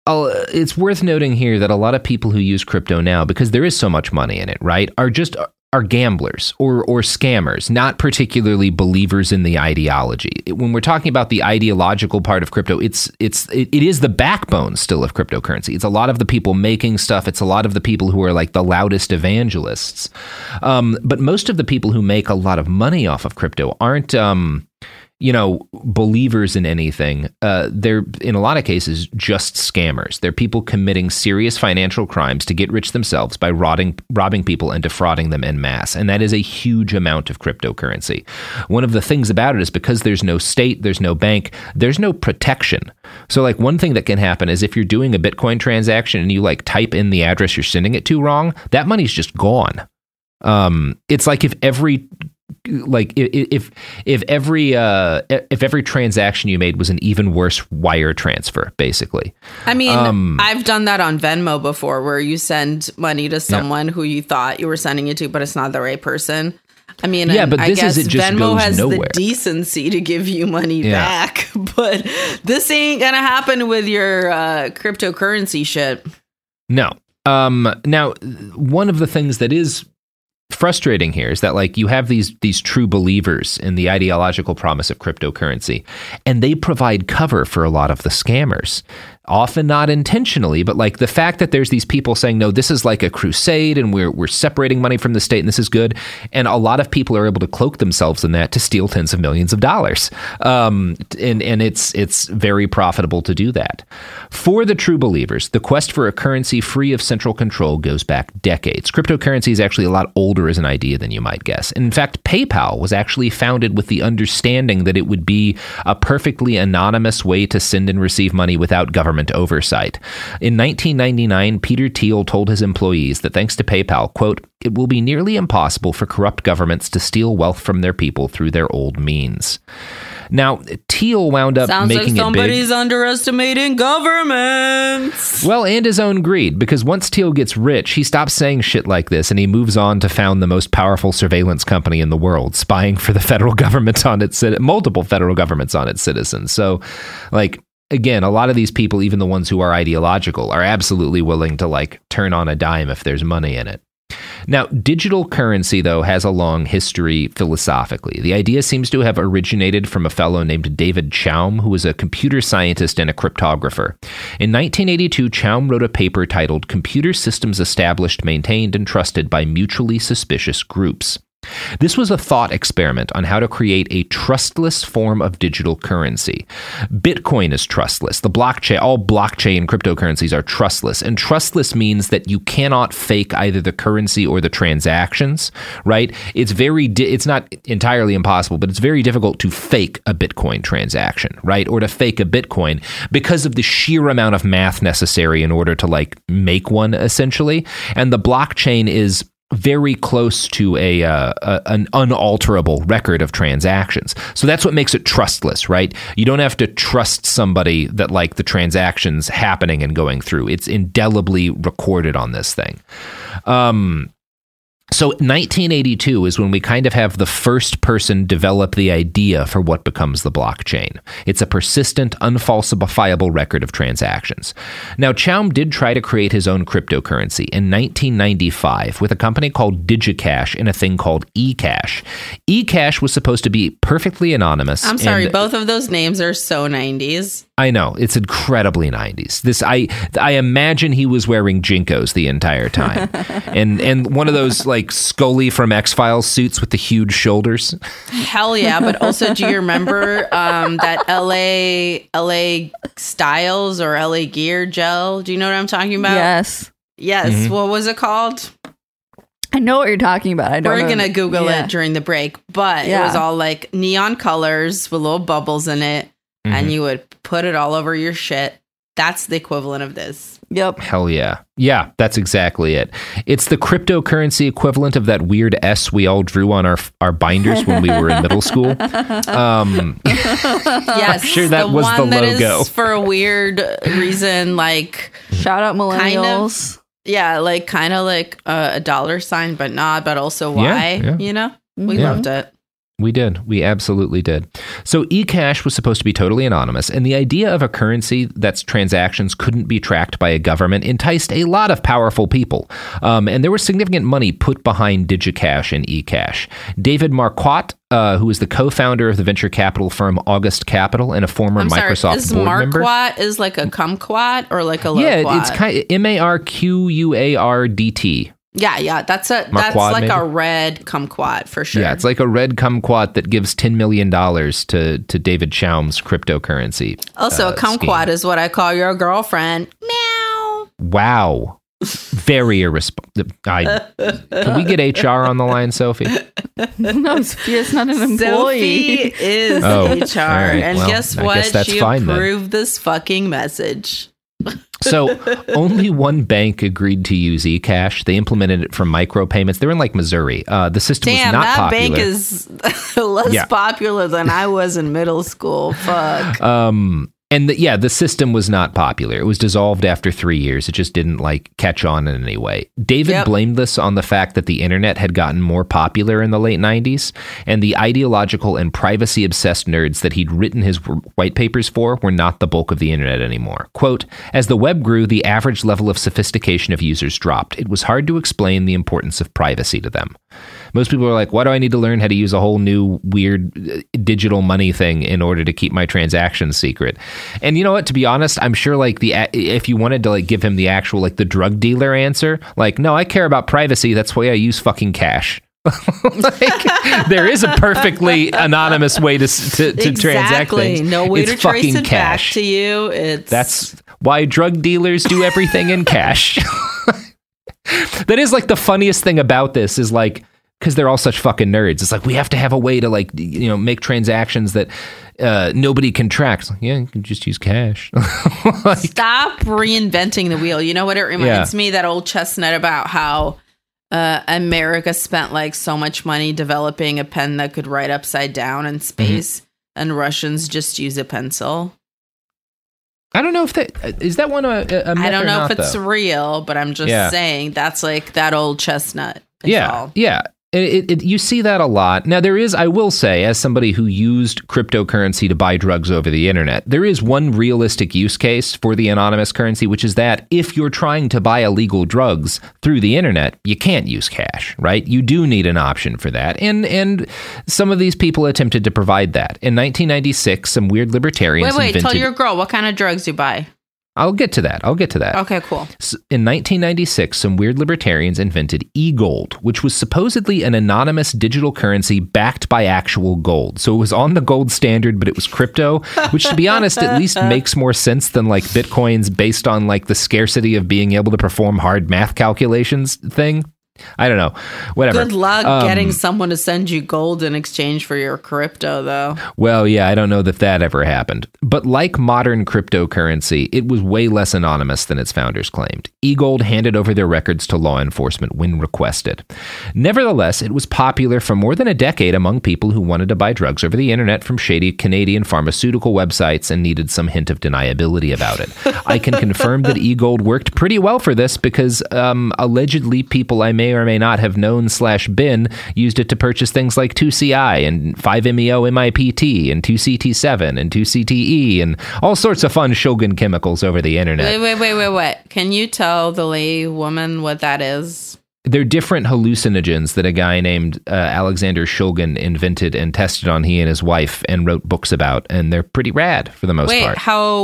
Speaker 6: it's worth noting here that a lot of people who use crypto now, because there is so much money in it, right, are just gamblers or scammers, not particularly believers in the ideology. When we're talking about the ideological part of crypto, it is the backbone still of cryptocurrency. It's a lot of the people making stuff. It's a lot of the people who are like the loudest evangelists. But most of the people who make a lot of money off of crypto aren't believers in anything. They're, in a lot of cases, just scammers. They're people committing serious financial crimes to get rich themselves by robbing people and defrauding them en masse. And that is a huge amount of cryptocurrency. One of the things about it is because there's no state, there's no bank, there's no protection. So like one thing that can happen is if you're doing a Bitcoin transaction and you like type in the address you're sending it to wrong, that money's just gone. It's like if every transaction you made was an even worse wire transfer, basically.
Speaker 7: I mean, I've done that on Venmo before, where you send money to someone who you thought you were sending it to, but it's not the right person. I mean,
Speaker 6: but I guess
Speaker 7: Venmo has
Speaker 6: nowhere.
Speaker 7: the decency to give you money back, but this ain't gonna happen with your cryptocurrency shit.
Speaker 6: No. Now, one of the things that is frustrating here is that like you have these true believers in the ideological promise of cryptocurrency, and they provide cover for a lot of the scammers. Often not intentionally, but like the fact that there's these people saying, no, this is like a crusade and we're separating money from the state and this is good. And a lot of people are able to cloak themselves in that to steal tens of millions of dollars. And it's very profitable to do that. For the true believers, the quest for a currency free of central control goes back decades. Cryptocurrency is actually a lot older as an idea than you might guess. And in fact, PayPal was actually founded with the understanding that it would be a perfectly anonymous way to send and receive money without government oversight. In 1999, Peter Thiel told his employees that thanks to PayPal, quote, it will be nearly impossible for corrupt governments to steal wealth from their people through their old means. Now, Thiel wound up making it big.
Speaker 7: Sounds like somebody's underestimating governments.
Speaker 6: Well, and his own greed, because once Thiel gets rich, he stops saying shit like this, and he moves on to found the most powerful surveillance company in the world, spying for the federal government on its multiple federal governments on its citizens. So, like, again, a lot of these people, even the ones who are ideological, are absolutely willing to like turn on a dime if there's money in it. Now, digital currency, though, has a long history philosophically. The idea seems to have originated from a fellow named David Chaum, who was a computer scientist and a cryptographer. In 1982, Chaum wrote a paper titled Computer Systems Established, Maintained, and Trusted by Mutually Suspicious Groups. This was a thought experiment on how to create a trustless form of digital currency. Bitcoin is trustless. All blockchain cryptocurrencies are trustless. And trustless means that you cannot fake either the currency or the transactions, right? It's not entirely impossible, but it's very difficult to fake a Bitcoin transaction, right? Or to fake a Bitcoin because of the sheer amount of math necessary in order to like make one, essentially. And the blockchain is very close to an unalterable record of transactions. So that's what makes it trustless, right? You don't have to trust somebody that like the transactions happening and going through. It's indelibly recorded on this thing. So 1982 is when we kind of have the first person develop the idea for what becomes the blockchain. It's a persistent, unfalsifiable record of transactions. Now, Chaum did try to create his own cryptocurrency in 1995 with a company called DigiCash and a thing called eCash. eCash was supposed to be perfectly anonymous.
Speaker 7: I'm sorry, both of those names are so 90s.
Speaker 6: I know, it's incredibly 90s. I imagine he was wearing Jinkos the entire time, and one of those like Scully from X-Files suits with the huge shoulders.
Speaker 7: Hell yeah! But also, do you remember that LA Styles or LA Gear gel? Do you know what I'm talking about?
Speaker 8: Yes.
Speaker 7: Mm-hmm. What was it called?
Speaker 8: I know what you're talking about.
Speaker 7: We're gonna Google it during the break, but it was all like neon colors with little bubbles in it. And you would put it all over your shit. That's the equivalent of this.
Speaker 8: Yep.
Speaker 6: Hell yeah. Yeah, that's exactly it. It's the cryptocurrency equivalent of that weird S we all drew on our binders when we were in middle school.
Speaker 7: Yes.
Speaker 6: I'm sure that was the logo.
Speaker 7: Is for a weird reason, like...
Speaker 8: Shout out millennials.
Speaker 7: Kind of like a dollar sign, but not, but also why, you know? We loved it.
Speaker 6: We did. We absolutely did. So eCash was supposed to be totally anonymous, and the idea of a currency that's transactions couldn't be tracked by a government enticed a lot of powerful people. And there was significant money put behind DigiCash and eCash. David Marquardt, who is the co-founder of the venture capital firm August Capital and a former Microsoft board member.
Speaker 7: Marquardt is like a kumquat or like a loquat?
Speaker 6: Yeah, it's kind of Marquardt.
Speaker 7: Yeah, that's like a red kumquat for sure.
Speaker 6: Yeah, it's like a red kumquat that gives $10 million to David Chaum's cryptocurrency.
Speaker 7: Also, a kumquat is what I call your girlfriend. Meow.
Speaker 6: Wow. Very irresponsible. Can we get HR on the line, Sophie?
Speaker 8: No, Sophia's not an employee.
Speaker 7: Sophie is HR.
Speaker 6: Right.
Speaker 7: And
Speaker 6: well,
Speaker 7: guess what? She approved this fucking message.
Speaker 6: So only one bank agreed to use eCash. They implemented it for micropayments. They're in like Missouri. The system was not popular.
Speaker 7: Damn, that bank is less popular than I was in middle school. Fuck.
Speaker 6: And the system was not popular. It was dissolved after 3 years. It just didn't catch on in any way. David blamed this on the fact that the internet had gotten more popular in the late 90s, and the ideological and privacy-obsessed nerds that he'd written his white papers for were not the bulk of the internet anymore. Quote, as the web grew, the average level of sophistication of users dropped. It was hard to explain the importance of privacy to them. Most people are like, why do I need to learn how to use a whole new weird digital money thing in order to keep my transactions secret? And you know what? To be honest, I'm sure if you wanted to give him the actual the drug dealer answer, no, I care about privacy. That's why I use fucking cash. There is a perfectly anonymous way to transact things.
Speaker 7: No way to trace it back to you.
Speaker 6: That's why drug dealers do everything in cash. That is the funniest thing about this is because they're all such fucking nerds. It's we have to have a way to make transactions that nobody can track. You can just use cash.
Speaker 7: Stop reinventing the wheel. You know what it reminds me? That old chestnut about how America spent so much money developing a pen that could write upside down in space, and Russians just use a pencil.
Speaker 6: I don't know if is that one a myth
Speaker 7: I don't know
Speaker 6: or not,
Speaker 7: if it's real, but I'm just saying that's that old chestnut.
Speaker 6: Yeah. You see that a lot. Now, I will say, as somebody who used cryptocurrency to buy drugs over the internet, there is one realistic use case for the anonymous currency, which is that if you're trying to buy illegal drugs through the internet, you can't use cash, right? You do need an option for that. And some of these people attempted to provide that. In 1996, some weird libertarians
Speaker 7: Wait, tell your girl what kind of drugs you buy.
Speaker 6: I'll get to that.
Speaker 7: Okay, cool.
Speaker 6: In 1996, some weird libertarians invented e-gold, which was supposedly an anonymous digital currency backed by actual gold. So it was on the gold standard, but it was crypto, which, to be honest, at least makes more sense than Bitcoins based on the scarcity of being able to perform hard math calculations thing. I don't know. Whatever.
Speaker 7: Good luck getting someone to send you gold in exchange for your crypto, though.
Speaker 6: Well, yeah, I don't know that ever happened. But like modern cryptocurrency, it was way less anonymous than its founders claimed. eGold handed over their records to law enforcement when requested. Nevertheless, it was popular for more than a decade among people who wanted to buy drugs over the internet from shady Canadian pharmaceutical websites and needed some hint of deniability about it. I can confirm that eGold worked pretty well for this because allegedly people I may or may not have known / been used it to purchase things like 2CI and 5-MeO MIPT and 2CT7 and 2CTE and all sorts of fun Shogun chemicals over the internet.
Speaker 7: Wait. Can you tell the lay woman what that is?
Speaker 6: They're different hallucinogens that a guy named Alexander Shulgin invented and tested on he and his wife and wrote books about, and they're pretty rad for the most part.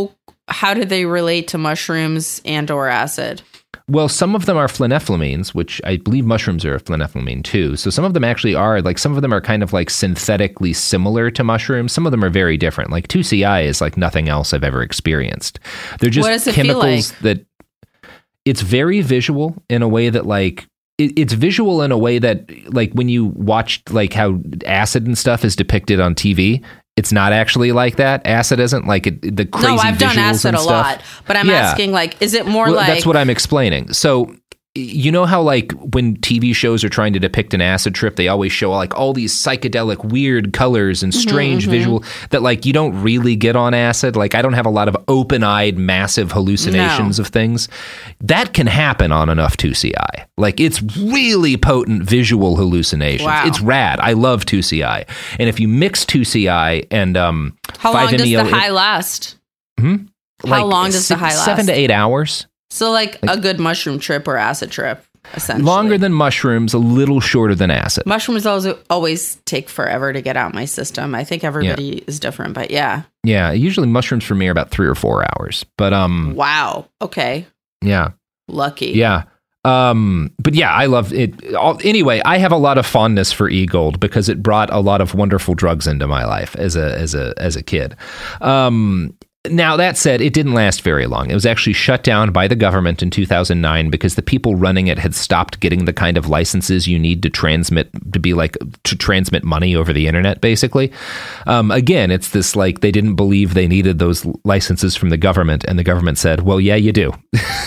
Speaker 7: How do they relate to mushrooms and or acid?
Speaker 6: Well, some of them are phenethylamines, which I believe mushrooms are a phenethylamine too. So some of them actually are, some of them are kind of synthetically similar to mushrooms. Some of them are very different. 2CI is nothing else I've ever experienced. They're just
Speaker 7: what does it
Speaker 6: chemicals
Speaker 7: feel like?
Speaker 6: that it's very visual in a way that it's visual in a way that when you watched how acid and stuff is depicted on TV, it's not actually like that. Acid isn't the crazy.
Speaker 7: No, I've done acid a lot, but I'm asking is it more
Speaker 6: that's what I'm explaining. So you know how like when TV shows are trying to depict an acid trip, they always show like all these psychedelic weird colors and strange visual that like you don't really get on acid. Like I don't have a lot of open-eyed massive hallucinations of things. That can happen on enough 2CI. Like it's really potent visual hallucinations.
Speaker 7: Wow.
Speaker 6: It's rad. I love 2CI. And if you mix 2CI and
Speaker 7: how long does the high last? How long does the high last?
Speaker 6: 7 to 8 hours.
Speaker 7: So like a good mushroom trip or acid trip, essentially.
Speaker 6: Longer than mushrooms, a little shorter than acid.
Speaker 7: Mushrooms always take forever to get out my system. I think everybody is different, but yeah.
Speaker 6: Yeah, usually mushrooms for me are about 3 or 4 hours. But
Speaker 7: wow. Okay.
Speaker 6: Yeah.
Speaker 7: Lucky.
Speaker 6: Yeah. But yeah, I love it. Anyway, I have a lot of fondness for E-Gold because it brought a lot of wonderful drugs into my life as a kid. Now, that said, it didn't last very long. It was actually shut down by the government in 2009 because the people running it had stopped getting the kind of licenses you need to transmit money over the internet, basically. Again, it's this like they didn't believe they needed those licenses from the government, and the government said, well, yeah, you do.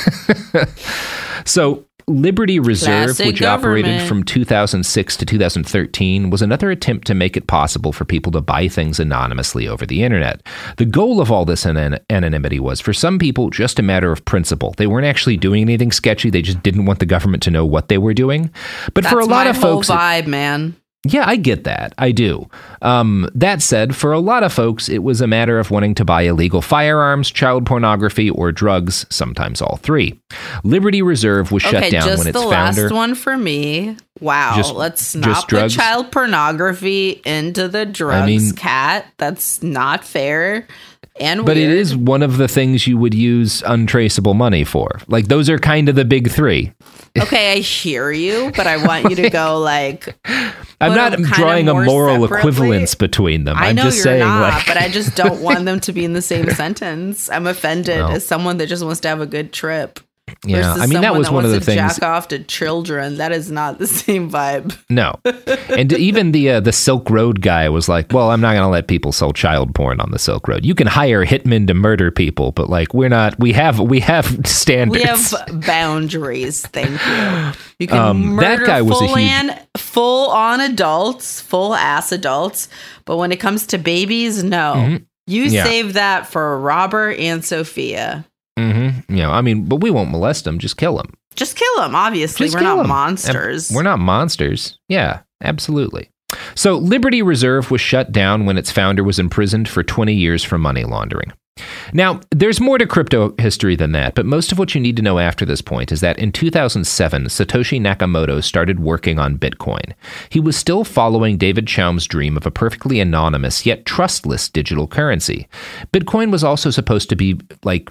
Speaker 6: So Liberty Reserve,
Speaker 7: Classic
Speaker 6: which
Speaker 7: government.
Speaker 6: operated from 2006 to 2013, was another attempt to make it possible for people to buy things anonymously over the internet. The goal of all this anonymity was, for some people, just a matter of principle. They weren't actually doing anything sketchy. They just didn't want the government to know what they were doing. But for a lot of folks,
Speaker 7: that's my whole vibe, man.
Speaker 6: Yeah, I get that. I do. That said, for a lot of folks, it was a matter of wanting to buy illegal firearms, child pornography, or drugs, sometimes all three. Liberty Reserve was shut down when its founder...
Speaker 7: just the last one for me. Wow, let's not put child pornography into the drugs, Kat. That's not fair. But
Speaker 6: it is one of the things you would use untraceable money for. Like, those are kind of the big three.
Speaker 7: Okay, I hear you, but I want you to go like...
Speaker 6: I'm not drawing a moral equivalence between them.
Speaker 7: I know
Speaker 6: I'm just
Speaker 7: you're
Speaker 6: saying,
Speaker 7: not,
Speaker 6: like...
Speaker 7: but I just don't want them to be in the same sentence. I'm offended as someone that just wants to have a good trip.
Speaker 6: Yeah, I mean, that was one of the things.
Speaker 7: Jack off to children. That is not the same vibe.
Speaker 6: No, and even the Silk Road guy was like, "Well, I'm not going to let people sell child porn on the Silk Road. You can hire hitmen to murder people, but like, we're not. We have standards.
Speaker 7: We have boundaries. Thank you. You can murder
Speaker 6: that guy was
Speaker 7: full on adults, full ass adults, but when it comes to babies, no.
Speaker 6: Mm-hmm.
Speaker 7: You save that for Robert and Sophia."
Speaker 6: Mm-hmm. You know, I mean, but we won't molest them. Just kill them.
Speaker 7: Just kill them. Obviously, we're not monsters.
Speaker 6: We're not monsters. Yeah, absolutely. So Liberty Reserve was shut down when its founder was imprisoned for 20 years for money laundering. Now, there's more to crypto history than that, but most of what you need to know after this point is that in 2007, Satoshi Nakamoto started working on Bitcoin. He was still following David Chaum's dream of a perfectly anonymous yet trustless digital currency. Bitcoin was also supposed to be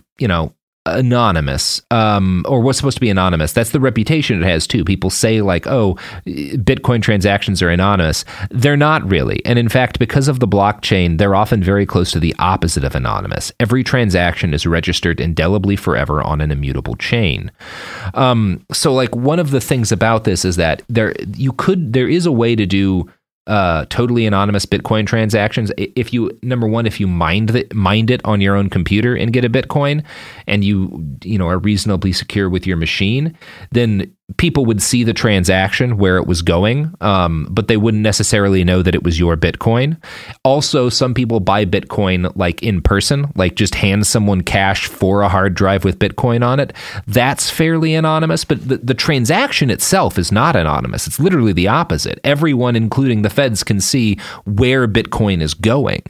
Speaker 6: anonymous, or was supposed to be anonymous. That's the reputation it has too. People say like, oh, Bitcoin transactions are anonymous. They're not really. And in fact, because of the blockchain, they're often very close to the opposite of anonymous. Every transaction is registered indelibly forever on an immutable chain. So like one of the things about this is that there is a way to do totally anonymous Bitcoin transactions. If you mined it on your own computer and get a Bitcoin, and you are reasonably secure with your machine, then people would see the transaction where it was going, but they wouldn't necessarily know that it was your Bitcoin. Also, some people buy Bitcoin like in person, like just hand someone cash for a hard drive with Bitcoin on it. That's fairly anonymous, but the transaction itself is not anonymous. It's literally the opposite. Everyone, including the feds, can see where Bitcoin is going,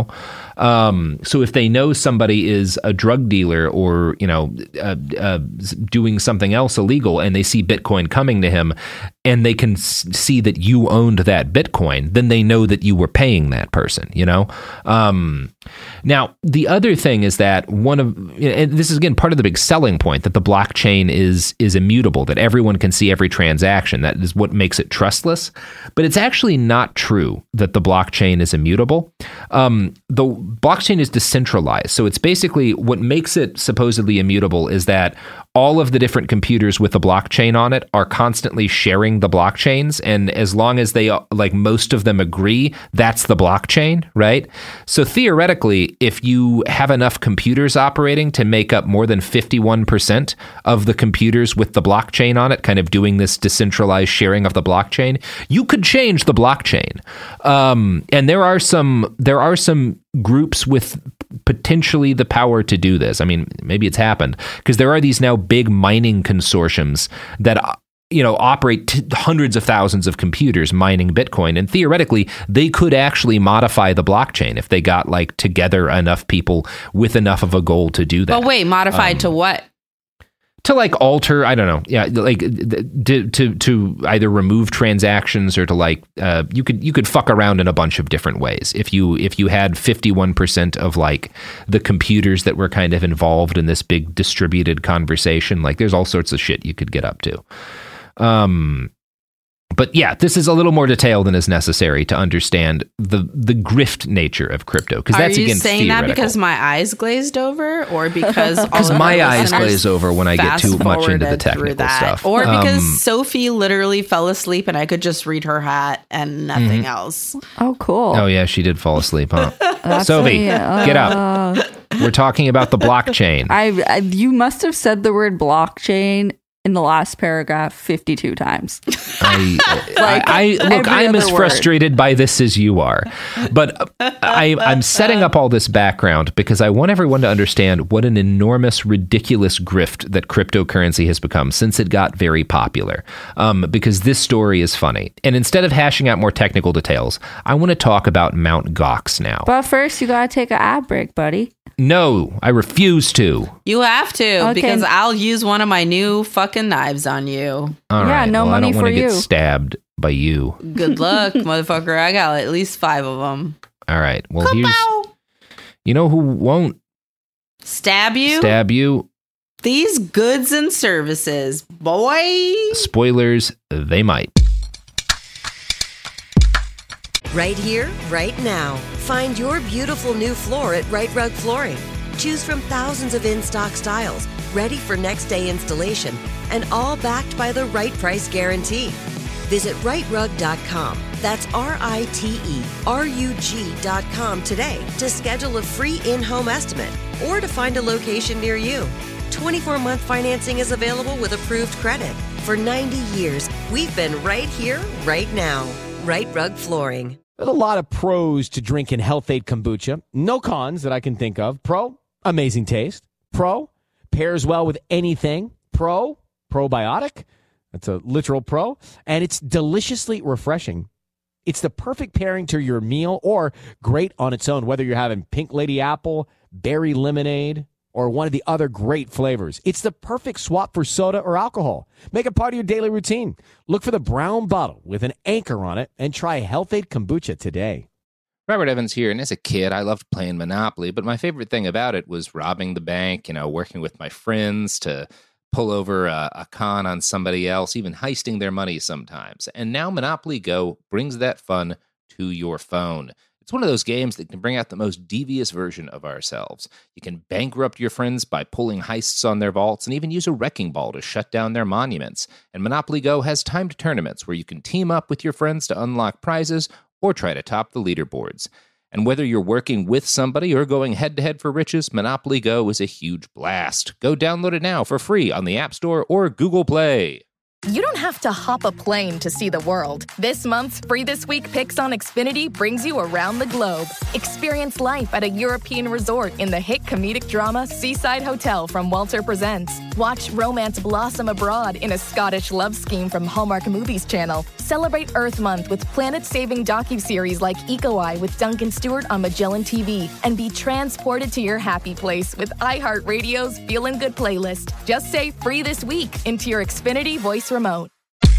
Speaker 6: So if they know somebody is a drug dealer or, doing something else illegal, and they see Bitcoin coming to him and they can see that you owned that Bitcoin, then they know that you were paying that person, Now, the other thing is that and this is again part of the big selling point, that the blockchain is immutable, that everyone can see every transaction. That is what makes it trustless. But it's actually not true that the blockchain is immutable. The blockchain is decentralized. So it's basically what makes it supposedly immutable is that all of the different computers with the blockchain on it are constantly sharing the blockchains. And as long as they, like most of them agree, that's the blockchain, right? So theoretically, theoretically, if you have enough computers operating to make up more than 51% of the computers with the blockchain on it, kind of doing this decentralized sharing of the blockchain, you could change the blockchain. And there are some groups with potentially the power to do this. I mean, maybe it's happened because there are these now big mining consortiums that operate hundreds of thousands of computers mining Bitcoin. And theoretically, they could actually modify the blockchain if they got together enough people with enough of a goal to do that.
Speaker 7: But wait, modified to what?
Speaker 6: To alter, I don't know. Yeah, to either remove transactions or to you could fuck around in a bunch of different ways. If you had 51% of the computers that were kind of involved in this big distributed conversation, there's all sorts of shit you could get up to. But yeah, this is a little more detailed than is necessary to understand the grift nature of crypto. Because that's again theoretical. Are you saying that
Speaker 7: because my eyes glazed over, or because
Speaker 6: my eyes glaze over when I get too much into the technical stuff,
Speaker 7: or because Sophie literally fell asleep and I could just read her hat and nothing else?
Speaker 8: Oh, cool.
Speaker 6: Oh yeah, she did fall asleep, huh? Sophie, get up. We're talking about the blockchain.
Speaker 8: You must have said the word blockchain in the last paragraph 52 times.
Speaker 6: I'm as frustrated by this as you are. But I'm setting up all this background because I want everyone to understand what an enormous, ridiculous grift that cryptocurrency has become since it got very popular. Because this story is funny. And instead of hashing out more technical details, I want to talk about Mt. Gox now.
Speaker 8: But first, you got to take an ad break, buddy.
Speaker 6: No, I refuse to.
Speaker 7: You have to, because I'll use one of my new fucking knives on you.
Speaker 6: All right.
Speaker 8: No money
Speaker 6: I don't
Speaker 8: for
Speaker 6: want to
Speaker 8: you.
Speaker 6: get stabbed by you.
Speaker 7: Good luck, motherfucker. I got at least 5 of them.
Speaker 6: All right. Well, you know who won't
Speaker 7: stab you?
Speaker 6: Stab you?
Speaker 7: These goods and services, boy.
Speaker 6: Spoilers, they might.
Speaker 2: Right here, right now. Find your beautiful new floor at Right Rug Flooring. Choose from thousands of in-stock styles, ready for next day installation, and all backed by the right price guarantee. Visit rightrug.com. That's RITERUG.com today to schedule a free in-home estimate or to find a location near you. 24-month financing is available with approved credit. For 90 years, we've been right here, right now. Right Rug Flooring.
Speaker 4: There's a lot of pros to drinking Health-Ade kombucha. No cons that I can think of. Pro, amazing taste. Pro, pairs well with anything. Pro, probiotic. That's a literal pro. And it's deliciously refreshing. It's the perfect pairing to your meal or great on its own, whether you're having pink lady apple, berry lemonade, or one of the other great flavors. It's the perfect swap for soda or alcohol. Make it part of your daily routine. Look for the brown bottle with an anchor on it and try Health-Ade kombucha today.
Speaker 6: Robert Evans here, and as a kid, I loved playing Monopoly, but my favorite thing about it was robbing the bank, working with my friends to pull over a con on somebody else, even heisting their money sometimes. And now Monopoly Go brings that fun to your phone. It's one of those games that can bring out the most devious version of ourselves. You can bankrupt your friends by pulling heists on their vaults and even use a wrecking ball to shut down their monuments. And Monopoly Go has timed tournaments where you can team up with your friends to unlock prizes or try to top the leaderboards. And whether you're working with somebody or going head-to-head for riches, Monopoly Go is a huge blast. Go download it now for free on the App Store or Google Play.
Speaker 11: You don't have to hop a plane to see the world. This month's Free This Week picks on Xfinity brings you around the globe. Experience life at a European resort in the hit comedic drama Seaside Hotel from Walter Presents. Watch romance blossom abroad in a Scottish love scheme from Hallmark Movies Channel. Celebrate Earth Month with planet-saving docuseries like Eco Eye with Duncan Stewart on Magellan TV. And be transported to your happy place with iHeartRadio's Feelin' Good playlist. Just say Free This Week into your Xfinity voice remote.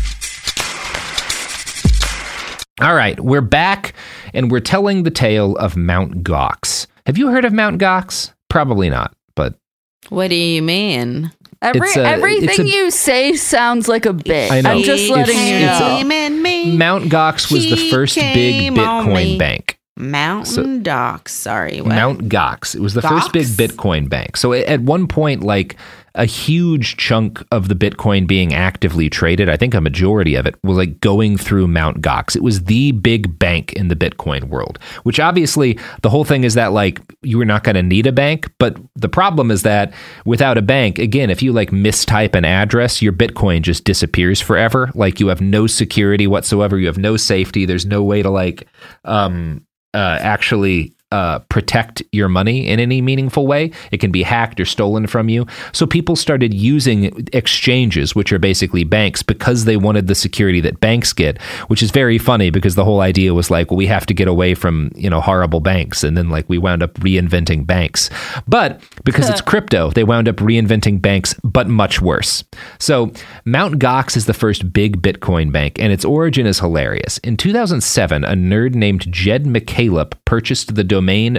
Speaker 6: All right, we're back, and we're telling the tale of Mt. Gox. Have you heard of Mt. Gox? Probably not, but...
Speaker 7: What do you mean?
Speaker 8: Everything you say sounds like a bit.
Speaker 6: I know.
Speaker 8: I'm just letting you know.
Speaker 6: Mt. Gox was the first big Bitcoin bank.
Speaker 7: Mountain Gox. Sorry. What?
Speaker 6: Mt. Gox. It was the first big Bitcoin bank. So at one point, like a huge chunk of the Bitcoin being actively traded, I think a majority of it, was like going through Mt. Gox. It was the big bank in the Bitcoin world, which obviously the whole thing is that like you were not going to need a bank. But the problem is that without a bank, again, if you like mistype an address, your Bitcoin just disappears forever. Like you have no security whatsoever. You have no safety. There's no way to like actually protect your money in any meaningful way. It can be hacked or stolen from you. So people started using exchanges, which are basically banks, because they wanted the security that banks get, which is very funny because the whole idea was like, well, we have to get away from, horrible banks. And then like we wound up reinventing banks. But because it's crypto, they wound up reinventing banks, but much worse. So Mt. Gox is the first big Bitcoin bank, and its origin is hilarious. In 2007, a nerd named Jed McCaleb purchased the domain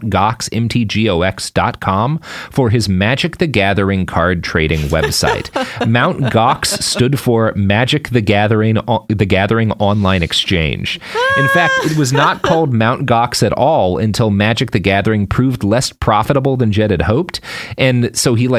Speaker 6: mtgox.com for his Magic the Gathering card trading website. Mt. Gox stood for Magic the Gathering Online Exchange. In fact, it was not called Mt. Gox at all until Magic the Gathering proved less profitable than Jed had hoped, and so he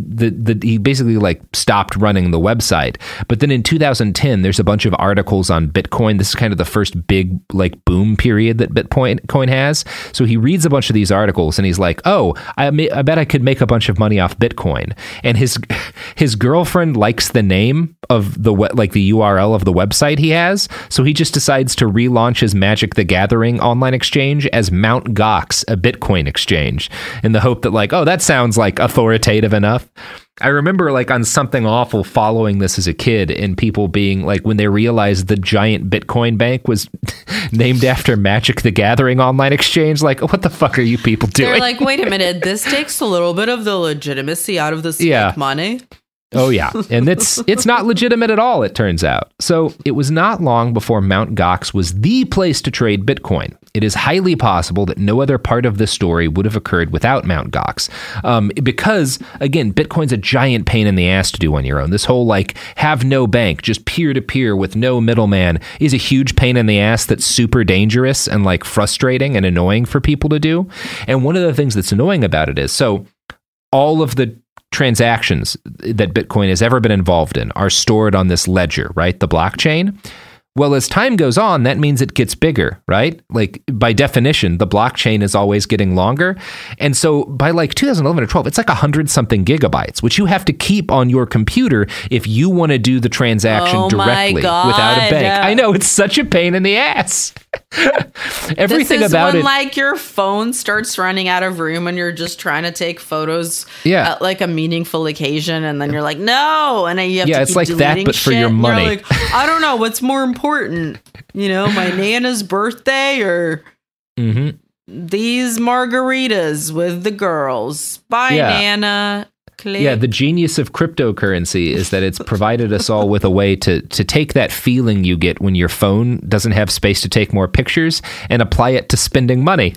Speaker 6: basically like stopped running the website. But then in 2010, there's a bunch of articles on Bitcoin. This is kind of the first big like boom period that Bitcoin has. So he reads a bunch of these articles and he's like, "Oh, I bet I could make a bunch of money off Bitcoin." And his girlfriend likes the name of the URL of the website he has, so he just decides to relaunch his Magic the Gathering online exchange as Mt. Gox, a Bitcoin exchange, in the hope that like, oh, that sounds like authoritative enough. I remember like on Something Awful following this as a kid and people being like, when they realized the giant Bitcoin bank was named after Magic the Gathering online exchange, like, what the fuck are you people doing?
Speaker 7: They're like, wait a minute, this takes a little bit of the legitimacy out of this money.
Speaker 6: Oh, yeah. And it's not legitimate at all, it turns out. So it was not long before Mt. Gox was the place to trade Bitcoin. It is highly possible that no other part of this story would have occurred without Mt. Gox. Because, again, Bitcoin's a giant pain in the ass to do on your own. This whole, like, have no bank, just peer-to-peer with no middleman is a huge pain in the ass that's super dangerous and, like, frustrating and annoying for people to do. And one of the things that's annoying about it is, so all of the transactions that Bitcoin has ever been involved in are stored on this ledger, right? The blockchain. Well, as time goes on, that means it gets bigger, right? Like by definition, the blockchain is always getting longer. And so by like 2011 or 12, it's like 100-something gigabytes, which you have to keep on your computer if you want to do the transaction directly without a bank. I know, it's such a pain in the ass. Everything
Speaker 7: this is
Speaker 6: about
Speaker 7: when,
Speaker 6: it.
Speaker 7: Like your phone starts running out of room and you're just trying to take photos at like a meaningful occasion, and then you're like, no, and then you have to keep
Speaker 6: it's like that, but for
Speaker 7: shit,
Speaker 6: your money.
Speaker 7: You're like, I don't know what's more important, my Nana's birthday or these margaritas with the girls. Bye, Nana. Click.
Speaker 6: Yeah, the genius of cryptocurrency is that it's provided us all with a way to take that feeling you get when your phone doesn't have space to take more pictures and apply it to spending money.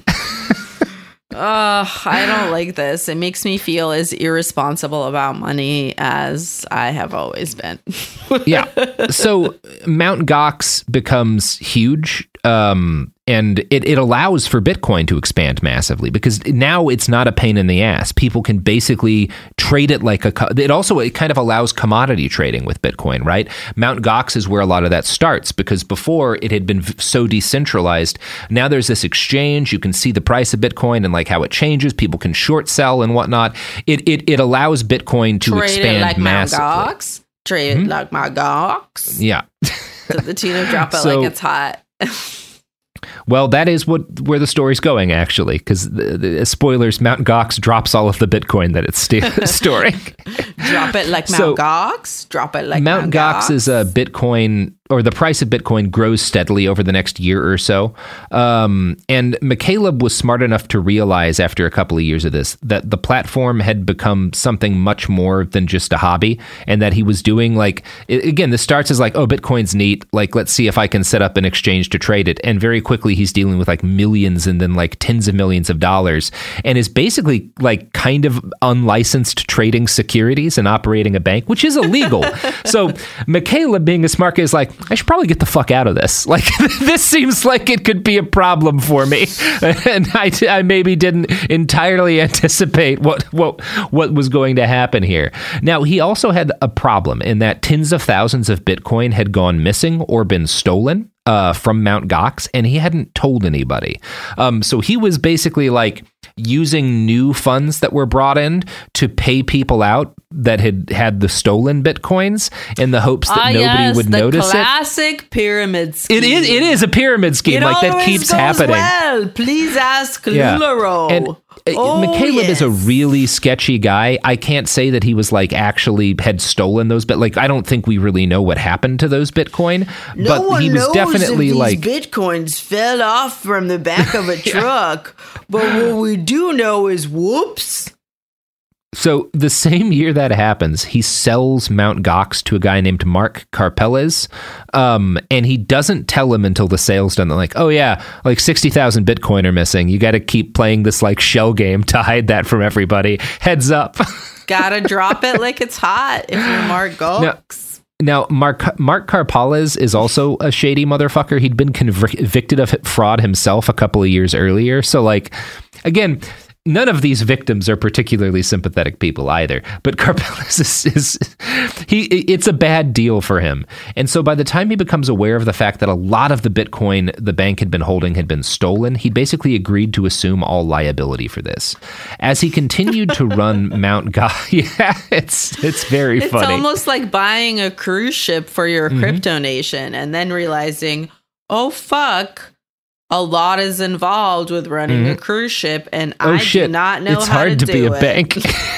Speaker 7: I don't like this. It makes me feel as irresponsible about money as I have always been.
Speaker 6: Yeah. So Mt. Gox becomes huge. And it allows for Bitcoin to expand massively because now it's not a pain in the ass. People can basically trade it like it kind of allows commodity trading with Bitcoin, right? Mt. Gox is where a lot of that starts because before it had been so decentralized. Now there's this exchange. You can see the price of Bitcoin and like how it changes. People can short sell and whatnot. It allows Bitcoin to expand
Speaker 7: like
Speaker 6: massively.
Speaker 7: Gox. Trade it like Mt. Gox.
Speaker 6: Yeah.
Speaker 7: The Tina drop it like it's hot.
Speaker 6: Well, that is where the story's going, actually, because spoilers, Mt. Gox drops all of the Bitcoin that it's storing.
Speaker 7: Drop it like Mt. Gox? Drop it like
Speaker 6: Mt. Gox is a Bitcoin, or the price of Bitcoin grows steadily over the next year or so. And McCaleb was smart enough to realize after a couple of years of this that the platform had become something much more than just a hobby, and that he was doing again, this starts as like, oh, Bitcoin's neat. Like, let's see if I can set up an exchange to trade it. And very quickly he's dealing with like millions and then like tens of millions of dollars and is basically like kind of unlicensed trading securities and operating a bank, which is illegal. So McCaleb, being a smart guy, is like, I should probably get the fuck out of this. Like, this seems like it could be a problem for me. And I maybe didn't entirely anticipate what was going to happen here. Now, he also had a problem in that tens of thousands of Bitcoin had gone missing or been stolen from Mt. Gox, and he hadn't told anybody. So he was basically like using new funds that were brought in to pay people out that had the stolen Bitcoins in the hopes that nobody would notice it.
Speaker 7: Classic pyramid scheme.
Speaker 6: It is a pyramid scheme. Like, that keeps happening.
Speaker 7: Well, please ask Lularo.
Speaker 6: And McCaleb is a really sketchy guy. I can't say that he was like actually had stolen those, but like, I don't think we really know what happened to those Bitcoin. But he was definitely like,
Speaker 7: Bitcoins fell off from the back of a truck. But what we do know is, whoops.
Speaker 6: So the same year that happens, he sells Mt. Gox to a guy named Mark Karpelès, and he doesn't tell him until the sale's done. They're like, oh yeah, like 60,000 Bitcoin are missing. You got to keep playing this like shell game to hide that from everybody. Heads up.
Speaker 7: Gotta drop it like it's hot if you're Mark Gox.
Speaker 6: Now, Mark Karpelès is also a shady motherfucker. He'd been convicted of fraud himself a couple of years earlier. So like, again, none of these victims are particularly sympathetic people either, but Karpelès it's a bad deal for him. And so by the time he becomes aware of the fact that a lot of the Bitcoin the bank had been holding had been stolen, he basically agreed to assume all liability for this. As he continued to run Mt. Gox, it's very funny.
Speaker 7: It's almost like buying a cruise ship for your crypto nation and then realizing, oh fuck, a lot is involved with running a cruise ship, and do not know how to do it.
Speaker 6: It's hard to be a bank.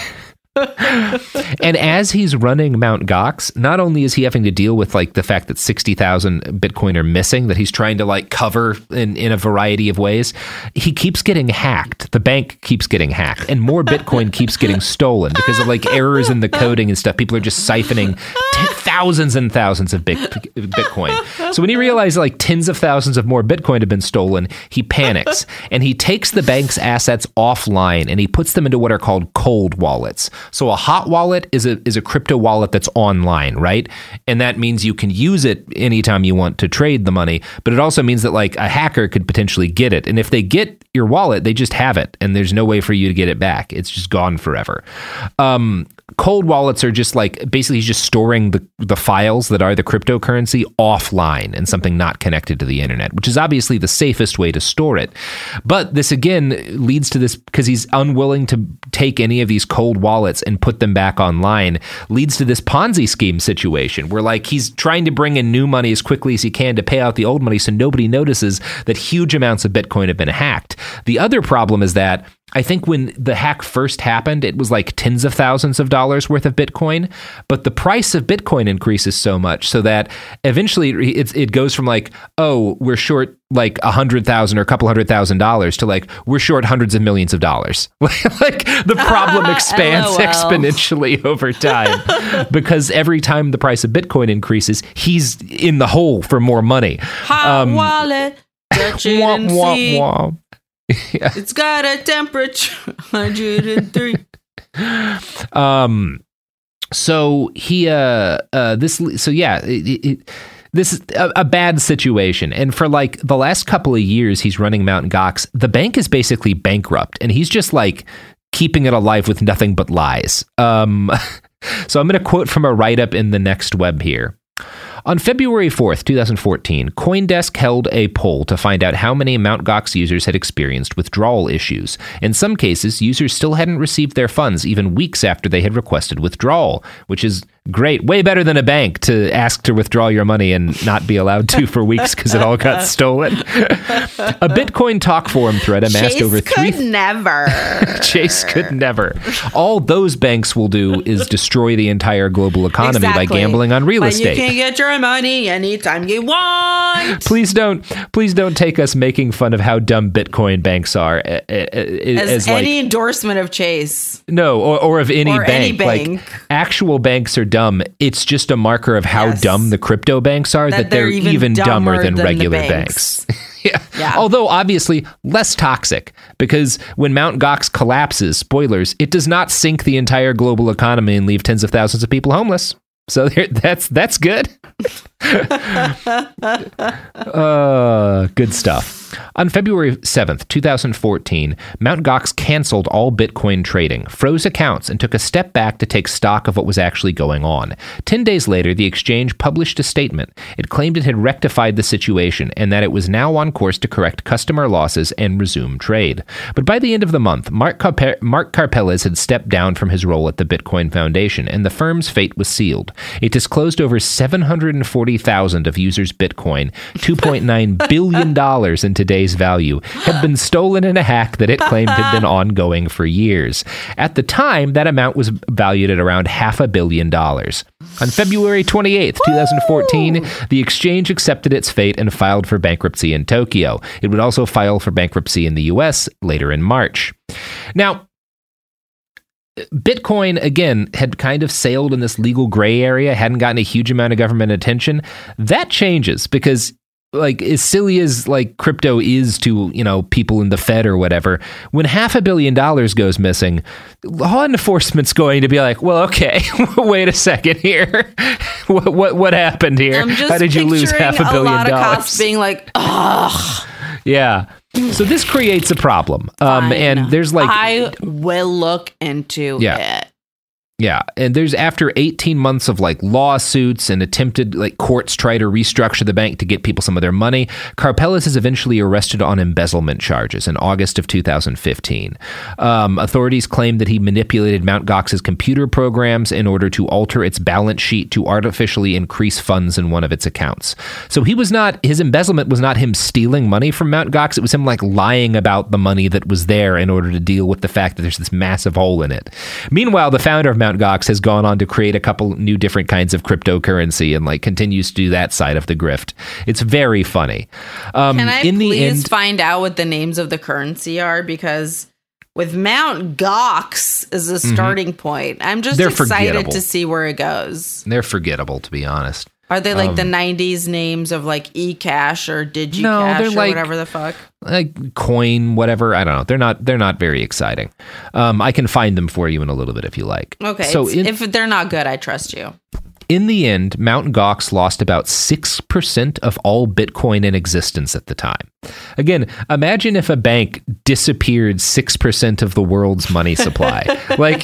Speaker 6: And as he's running Mt. Gox, not only is he having to deal with like the fact that 60,000 Bitcoin are missing, that he's trying to like cover in a variety of ways, he keeps getting hacked. The bank keeps getting hacked, and more Bitcoin keeps getting stolen because of like errors in the coding and stuff. People are just siphoning thousands and thousands of Bitcoin. So when he realizes like tens of thousands of more Bitcoin have been stolen, he panics and he takes the bank's assets offline and he puts them into what are called cold wallets. So a hot wallet is a crypto wallet that's online, right? And that means you can use it anytime you want to trade the money, but it also means that like a hacker could potentially get it. And if they get your wallet, they just have it and there's no way for you to get it back. It's just gone forever. Cold wallets are just like basically just storing the files that are the cryptocurrency offline and something not connected to the internet, which is obviously the safest way to store it. But this again leads to this, because he's unwilling to take any of these cold wallets and put them back online, leads to this Ponzi scheme situation where like he's trying to bring in new money as quickly as he can to pay out the old money so nobody notices that huge amounts of Bitcoin have been hacked. The other problem is that I think when the hack first happened, it was like tens of thousands of dollars worth of Bitcoin, but the price of Bitcoin increases so much so that eventually it goes from like, oh, we're short like $100,000 or a couple $100,000 to like, we're short hundreds of millions of dollars. Like the problem expands exponentially over time because every time the price of Bitcoin increases, he's in the hole for more money.
Speaker 7: Hot wallet, touch it and see. Yeah. It's got a temperature 103.
Speaker 6: So he this is a bad situation. And for like the last couple of years he's running Mt. Gox, the bank is basically bankrupt and he's just like keeping it alive with nothing but lies. So I'm going to quote from a write-up in the Next Web here. On February 4th, 2014, CoinDesk held a poll to find out how many Mt. Gox users had experienced withdrawal issues. In some cases, users still hadn't received their funds even weeks after they had requested withdrawal, which is great. Way better than a bank to ask to withdraw your money and not be allowed to for weeks because it all got stolen. A Bitcoin talk forum thread amassed
Speaker 7: Chase
Speaker 6: over
Speaker 7: could never.
Speaker 6: Chase could never. All those banks will do is destroy the entire global economy by gambling on real estate.
Speaker 7: You can get your money anytime you want.
Speaker 6: Please don't take us making fun of how dumb Bitcoin banks are as
Speaker 7: any endorsement of Chase.
Speaker 6: No, or of any
Speaker 7: or
Speaker 6: bank. Like actual banks are dumb. It's just a marker of how dumb the crypto banks are, that they're even dumber than regular banks. Yeah. Although obviously less toxic, because when Mt. Gox collapses, spoilers, it does not sink the entire global economy and leave tens of thousands of people homeless. So that's good. Good stuff. On February 7th, 2014, Mt. Gox canceled all Bitcoin trading, froze accounts, and took a step back to take stock of what was actually going on. 10 days later, the exchange published a statement. It claimed it had rectified the situation and that it was now on course to correct customer losses and resume trade. But by the end of the month, Mark Karpelès had stepped down from his role at the Bitcoin Foundation, and the firm's fate was sealed. It disclosed over 740,000 of users' Bitcoin, $2.9 billion in today's value, had been stolen in a hack that it claimed had been ongoing for years. At the time, that amount was valued at around $500 million. On February 28th, 2014, the exchange accepted its fate and filed for bankruptcy in Tokyo. It would also file for bankruptcy in the US later in March. Now, Bitcoin, again, had kind of sailed in this legal gray area, hadn't gotten a huge amount of government attention. That changes because, like, as silly as like crypto is to, you know, people in the Fed or whatever, when $500 million goes missing, law enforcement's going to be like, well, okay, wait a second here. What happened here? How did you lose $500 million? A lot of cops
Speaker 7: being like, ugh.
Speaker 6: Yeah. So this creates a problem. And there's like,
Speaker 7: I will look into it.
Speaker 6: Yeah, and there's after 18 months of like lawsuits and attempted like courts try to restructure the bank to get people some of their money, Karpelès is eventually arrested on embezzlement charges in August of 2015. Authorities claimed that he manipulated Mt. Gox's computer programs in order to alter its balance sheet to artificially increase funds in one of its accounts. So his embezzlement was not him stealing money from Mt. Gox, it was him like lying about the money that was there in order to deal with the fact that there's this massive hole in it. Meanwhile, the founder of Mt. Gox has gone on to create a couple new different kinds of cryptocurrency and like continues to do that side of the grift. It's very funny.
Speaker 7: Can I please find out what the names of the currency are? Because with Mt. Gox as a starting point, I'm just excited to see where it goes.
Speaker 6: They're forgettable, to be honest.
Speaker 7: Are they like the 90s names of like eCash or DigiCash or like, whatever the fuck?
Speaker 6: Like Coin, whatever. I don't know. They're not very exciting. I can find them for you in a little bit if you like.
Speaker 7: Okay. So if they're not good, I trust you.
Speaker 6: In the end, Mt. Gox lost about 6% of all Bitcoin in existence at the time. Again, imagine if a bank disappeared 6% of the world's money supply. Like,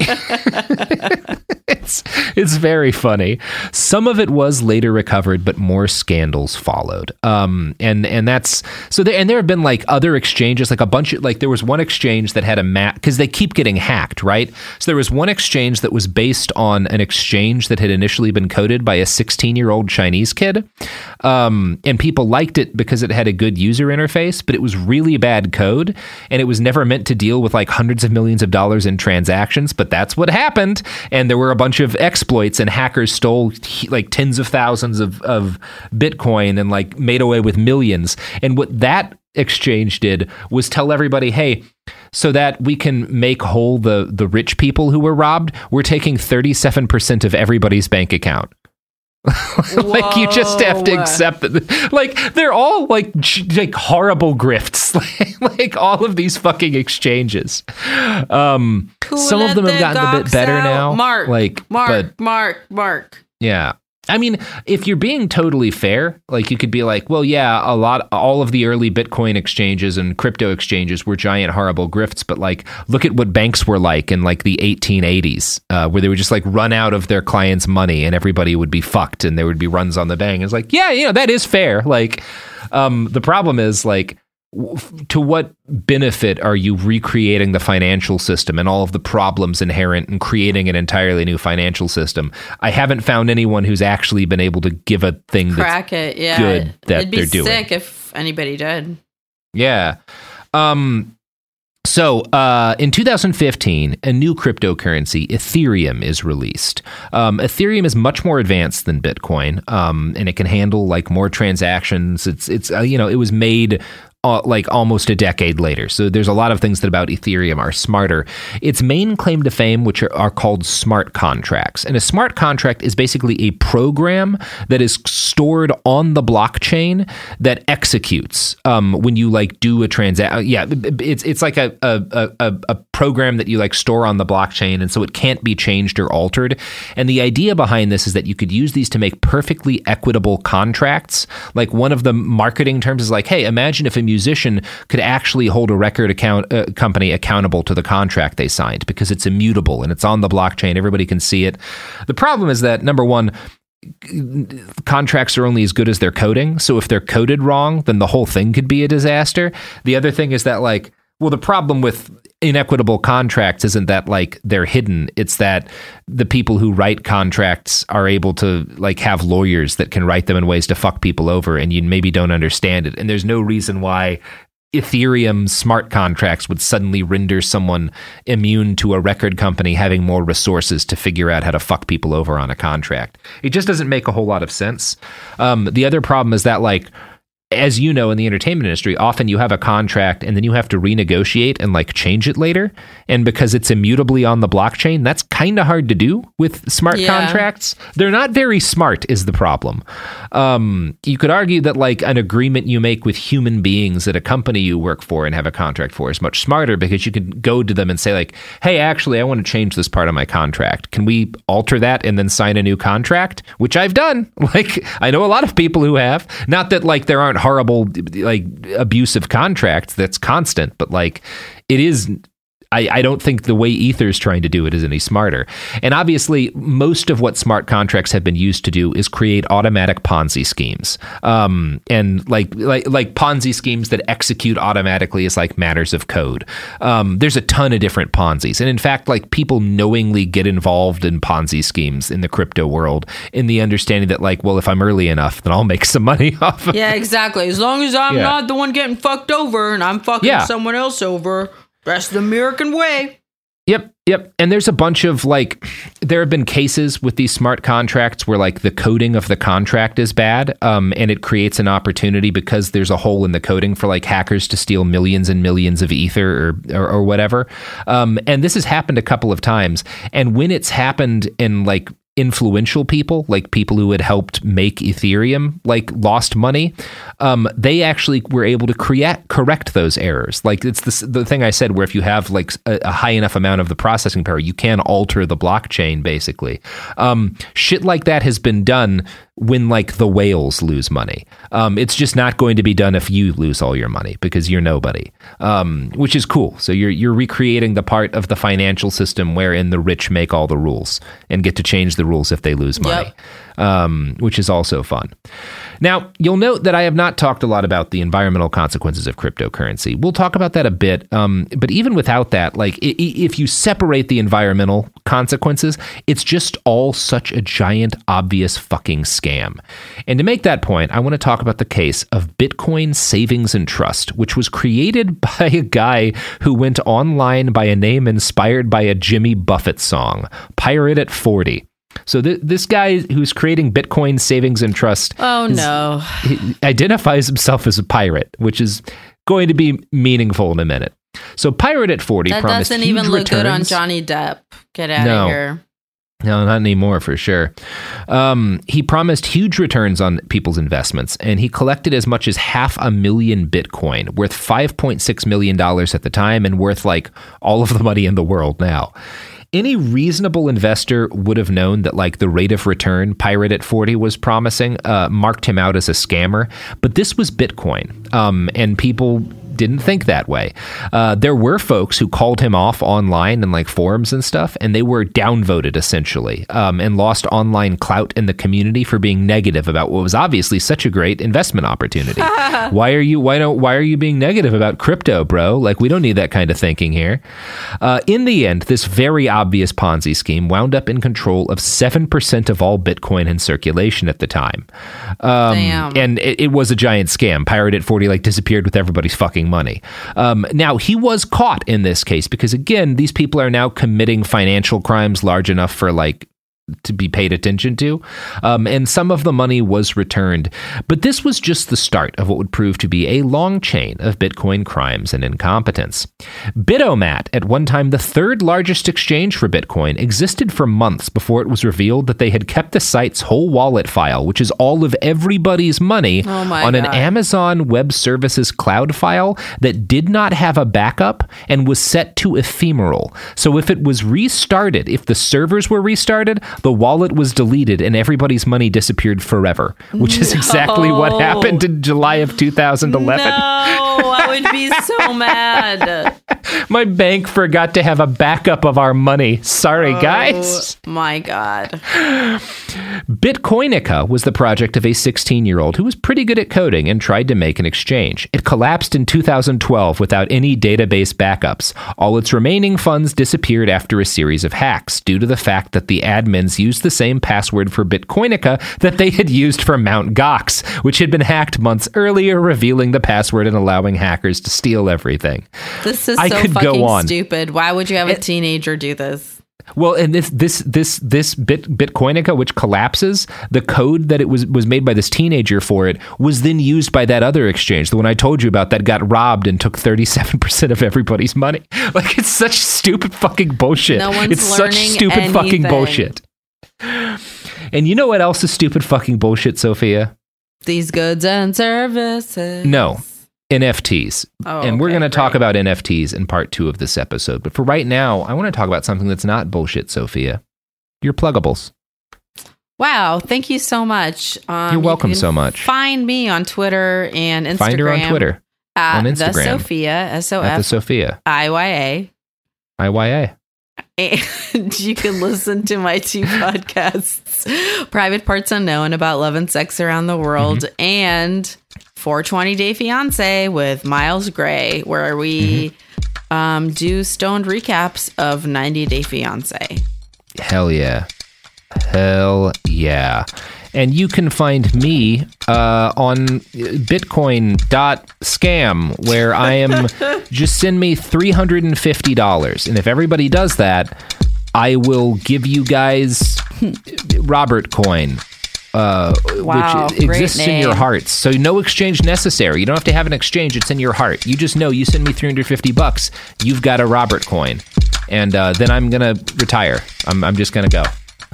Speaker 6: it's very funny. Some of it was later recovered, but more scandals followed. And that's so. There have been like other exchanges, like a bunch of like there was one exchange that had a map because they keep getting hacked, right? So there was one exchange that was based on an exchange that had initially been coded by a 16-year-old Chinese kid, and people liked it because it had a good user interface, but it was really bad code, and it was never meant to deal with like hundreds of millions of dollars in transactions. But that's what happened, and there were a bunch of exploits, and hackers stole like tens of thousands of Bitcoin and like made away with millions. And what that exchange did was tell everybody, hey, so that we can make whole the rich people who were robbed, we're taking 37% of everybody's bank account. Like, you just have to accept that. Like, they're all like horrible grifts. Like all of these fucking exchanges. Some of them have gotten a bit better now.
Speaker 7: Mark.
Speaker 6: Yeah. I mean, if you're being totally fair, like you could be like, well, yeah, all of the early Bitcoin exchanges and crypto exchanges were giant, horrible grifts. But like, look at what banks were like in like the 1880s, where they would just like run out of their clients' money and everybody would be fucked and there would be runs on the bank. It's like, yeah, you know, that is fair. Like, the problem is like, to what benefit are you recreating the financial system and all of the problems inherent in creating an entirely new financial system? I haven't found anyone who's actually been able to give a thing that's good that
Speaker 7: It'd be
Speaker 6: they're doing.
Speaker 7: Sick if anybody did.
Speaker 6: Yeah. So in 2015, a new cryptocurrency, Ethereum, is released. Ethereum is much more advanced than Bitcoin, and it can handle like more transactions. It's it was made like almost a decade later. So there's a lot of things that about Ethereum are smarter. Its main claim to fame, which are called smart contracts. And a smart contract is basically a program that is stored on the blockchain that executes when you like do a transaction. Yeah, it's like a program that you like store on the blockchain, and so it can't be changed or altered. And the idea behind this is that you could use these to make perfectly equitable contracts. Like one of the marketing terms is like, hey, imagine if a musician could actually hold a record company accountable to the contract they signed because it's immutable and it's on the blockchain. Everybody can see it. The problem is that, number one, contracts are only as good as their coding. So if they're coded wrong, then the whole thing could be a disaster. The other thing is that, like, well, the problem with inequitable contracts isn't that like they're hidden. It's that the people who write contracts are able to like have lawyers that can write them in ways to fuck people over, and you maybe don't understand it. And there's no reason why Ethereum smart contracts would suddenly render someone immune to a record company having more resources to figure out how to fuck people over on a contract. It just doesn't make a whole lot of sense. The other problem is that, like, as you know, in the entertainment industry, often you have a contract and then you have to renegotiate and like change it later. And because it's immutably on the blockchain, that's kind of hard to do with smart contracts. They're not very smart is the problem. You could argue that like an agreement you make with human beings at a company you work for and have a contract for is much smarter, because you can go to them and say like, hey, actually, I want to change this part of my contract. Can we alter that and then sign a new contract? Which I've done. Like, I know a lot of people who have. Not that like there aren't horrible, like, abusive contracts that's constant, but like it is. I don't think the way Ether's trying to do it is any smarter. And obviously, most of what smart contracts have been used to do is create automatic Ponzi schemes. And like Ponzi schemes that execute automatically as like matters of code. There's a ton of different Ponzi's. And in fact, like, people knowingly get involved in Ponzi schemes in the crypto world in the understanding that, like, well, if I'm early enough, then I'll make some money off of it.
Speaker 7: Yeah, exactly. As long as I'm not the one getting fucked over and I'm fucking someone else over. That's the American way.
Speaker 6: Yep. And there's a bunch of, like, there have been cases with these smart contracts where, like, the coding of the contract is bad, and it creates an opportunity because there's a hole in the coding for, like, hackers to steal millions and millions of Ether or whatever. And this has happened a couple of times. And when it's happened in, like, influential people, like people who had helped make Ethereum, like, lost money, they actually were able to correct those errors. Like, it's the thing I said, where if you have like a high enough amount of the processing power, you can alter the blockchain, basically. Shit like that has been done when, like, the whales lose money. It's just not going to be done if you lose all your money, because you're nobody, which is cool. So you're recreating the part of the financial system wherein the rich make all the rules and get to change the rules if they lose money, which is also fun. Now, you'll note that I have not talked a lot about the environmental consequences of cryptocurrency. We'll talk about that a bit, but even without that, like, if you separate the environmental consequences, it's just all such a giant, obvious fucking scam. And to make that point, I want to talk about the case of Bitcoin Savings and Trust, which was created by a guy who went online by a name inspired by a Jimmy Buffett song, Pirate at 40. So this guy who's creating Bitcoin Savings and Trust, he identifies himself as a pirate, which is going to be meaningful in a minute. So Pirate at 40 promised huge returns. That doesn't even look good on
Speaker 7: Johnny Depp. Get out of here.
Speaker 6: No, not anymore, for sure. He promised huge returns on people's investments, and he collected as much as 500,000 Bitcoin, worth $5.6 million at the time, and worth like all of the money in the world now. Any reasonable investor would have known that, like, the rate of return Pirate at 40 was promising marked him out as a scammer. But this was Bitcoin, and people didn't think that way. There were folks who called him off online and like forums and stuff, and they were downvoted essentially, and lost online clout in the community for being negative about what was obviously such a great investment opportunity. Why are you being negative about crypto, bro? Like, we don't need that kind of thinking here. In the end, this very obvious Ponzi scheme wound up in control of 7% of all Bitcoin in circulation at the time. And it was a giant scam. Pirate at 40 like disappeared with everybody's fucking money. Now, he was caught in this case because, again, these people are now committing financial crimes large enough for, like, to be paid attention to. And some of the money was returned. But this was just the start of what would prove to be a long chain of Bitcoin crimes and incompetence. Bitomat, at one time the third largest exchange for Bitcoin, existed for months before it was revealed that they had kept the site's whole wallet file, which is all of everybody's money, on an Amazon Web Services cloud file that did not have a backup and was set to ephemeral. So if it was restarted, if the servers were restarted, the wallet was deleted and everybody's money disappeared forever, which is exactly what happened in July of 2011.
Speaker 7: No, I would be so mad.
Speaker 6: My bank forgot to have a backup of our money. Sorry, guys.
Speaker 7: My God.
Speaker 6: Bitcoinica was the project of a 16-year-old who was pretty good at coding and tried to make an exchange. It collapsed in 2012 without any database backups. All its remaining funds disappeared after a series of hacks due to the fact that the admins used the same password for Bitcoinica that they had used for Mt. Gox, which had been hacked months earlier, revealing the password and allowing hackers to steal everything.
Speaker 7: This is so fucking stupid. Why would you have a teenager do this?
Speaker 6: Well, and this Bitcoinica, which collapses, the code that it was made by this teenager for it was then used by that other exchange, the one I told you about, that got robbed and took 37% of everybody's money. Like, it's such stupid fucking bullshit.
Speaker 7: No one's
Speaker 6: it's such stupid
Speaker 7: anything.
Speaker 6: Fucking bullshit. And you know what else is stupid fucking bullshit, Sophia?
Speaker 7: These goods and services.
Speaker 6: No. NFTs. And we're going to talk about NFTs in part 2 of this episode. But for right now, I want to talk about something that's not bullshit, Sophia. Your pluggables.
Speaker 7: Wow. Thank you so much.
Speaker 6: You're welcome so much.
Speaker 7: Find me on Twitter and Instagram.
Speaker 6: Find her on Twitter.
Speaker 7: At
Speaker 6: on Instagram.
Speaker 7: The Sophia, SOF.
Speaker 6: At the Sophia.
Speaker 7: IYA.
Speaker 6: IYA.
Speaker 7: And you can listen to my 2 podcasts, Private Parts Unknown, about love and sex around the world, and 420 Day Fiance with Miles Gray, where we do stoned recaps of 90 Day Fiance.
Speaker 6: Hell yeah. Hell yeah. And you can find me on bitcoin.scam, where I am, just send me $350. And if everybody does that, I will give you guys Robert Coin. Which exists in your hearts. So no exchange necessary. You don't have to have an exchange. It's in your heart. You just know, you send me $350, you've got a Robert coin. And then I'm going to retire. I'm just going to go.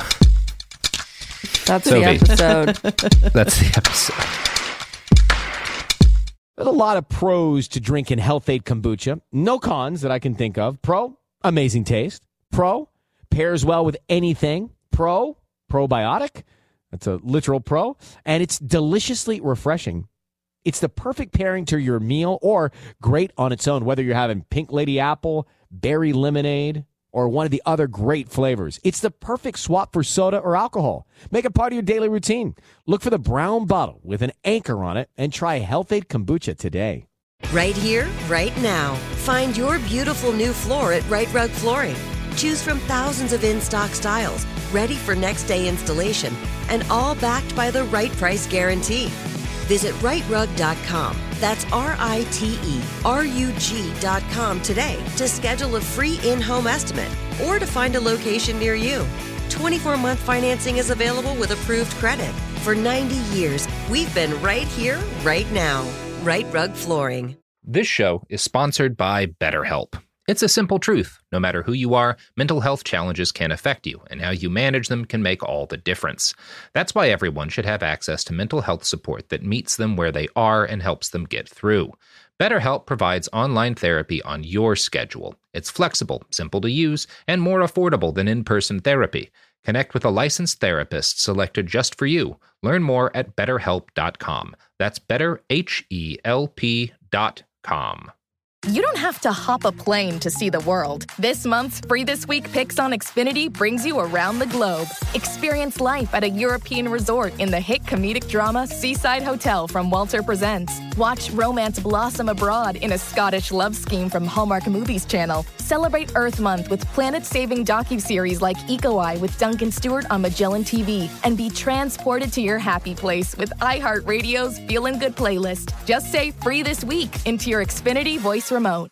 Speaker 8: That's the episode.
Speaker 6: That's the episode.
Speaker 4: There's a lot of pros to drinking Health-Ade kombucha. No cons that I can think of. Pro, amazing taste. Pro, pairs well with anything. Pro, probiotic. That's a literal pro. And it's deliciously refreshing. It's the perfect pairing to your meal, or great on its own, whether you're having Pink Lady Apple, Berry Lemonade, or one of the other great flavors. It's the perfect swap for soda or alcohol. Make it part of your daily routine. Look for the brown bottle with an anchor on it and try Health-Ade kombucha today.
Speaker 2: Right here, right now. Find your beautiful new floor at Right Rug Flooring. Choose from thousands of in-stock styles, ready for next day installation, and all backed by the right price guarantee. Visit rightrug.com. That's RITERUG.com today to schedule a free in-home estimate or to find a location near you. 24-month financing is available with approved credit. For 90 years, we've been right here, right now. Right Rug Flooring.
Speaker 6: This show is sponsored by BetterHelp. It's a simple truth. No matter who you are, mental health challenges can affect you, and how you manage them can make all the difference. That's why everyone should have access to mental health support that meets them where they are and helps them get through. BetterHelp provides online therapy on your schedule. It's flexible, simple to use, and more affordable than in-person therapy. Connect with a licensed therapist selected just for you. Learn more at BetterHelp.com. That's BetterHelp.com.
Speaker 11: You don't have to hop a plane to see the world. This month's Free This Week Picks on Xfinity brings you around the globe. Experience life at a European resort in the hit comedic drama Seaside Hotel from Walter Presents. Watch romance blossom abroad in a Scottish love scheme from Hallmark Movies Channel. Celebrate Earth Month with planet-saving docuseries like Eco Eye with Duncan Stewart on Magellan TV. And be transported to your happy place with iHeartRadio's Feelin' Good playlist. Just say Free This Week into your Xfinity voice remote.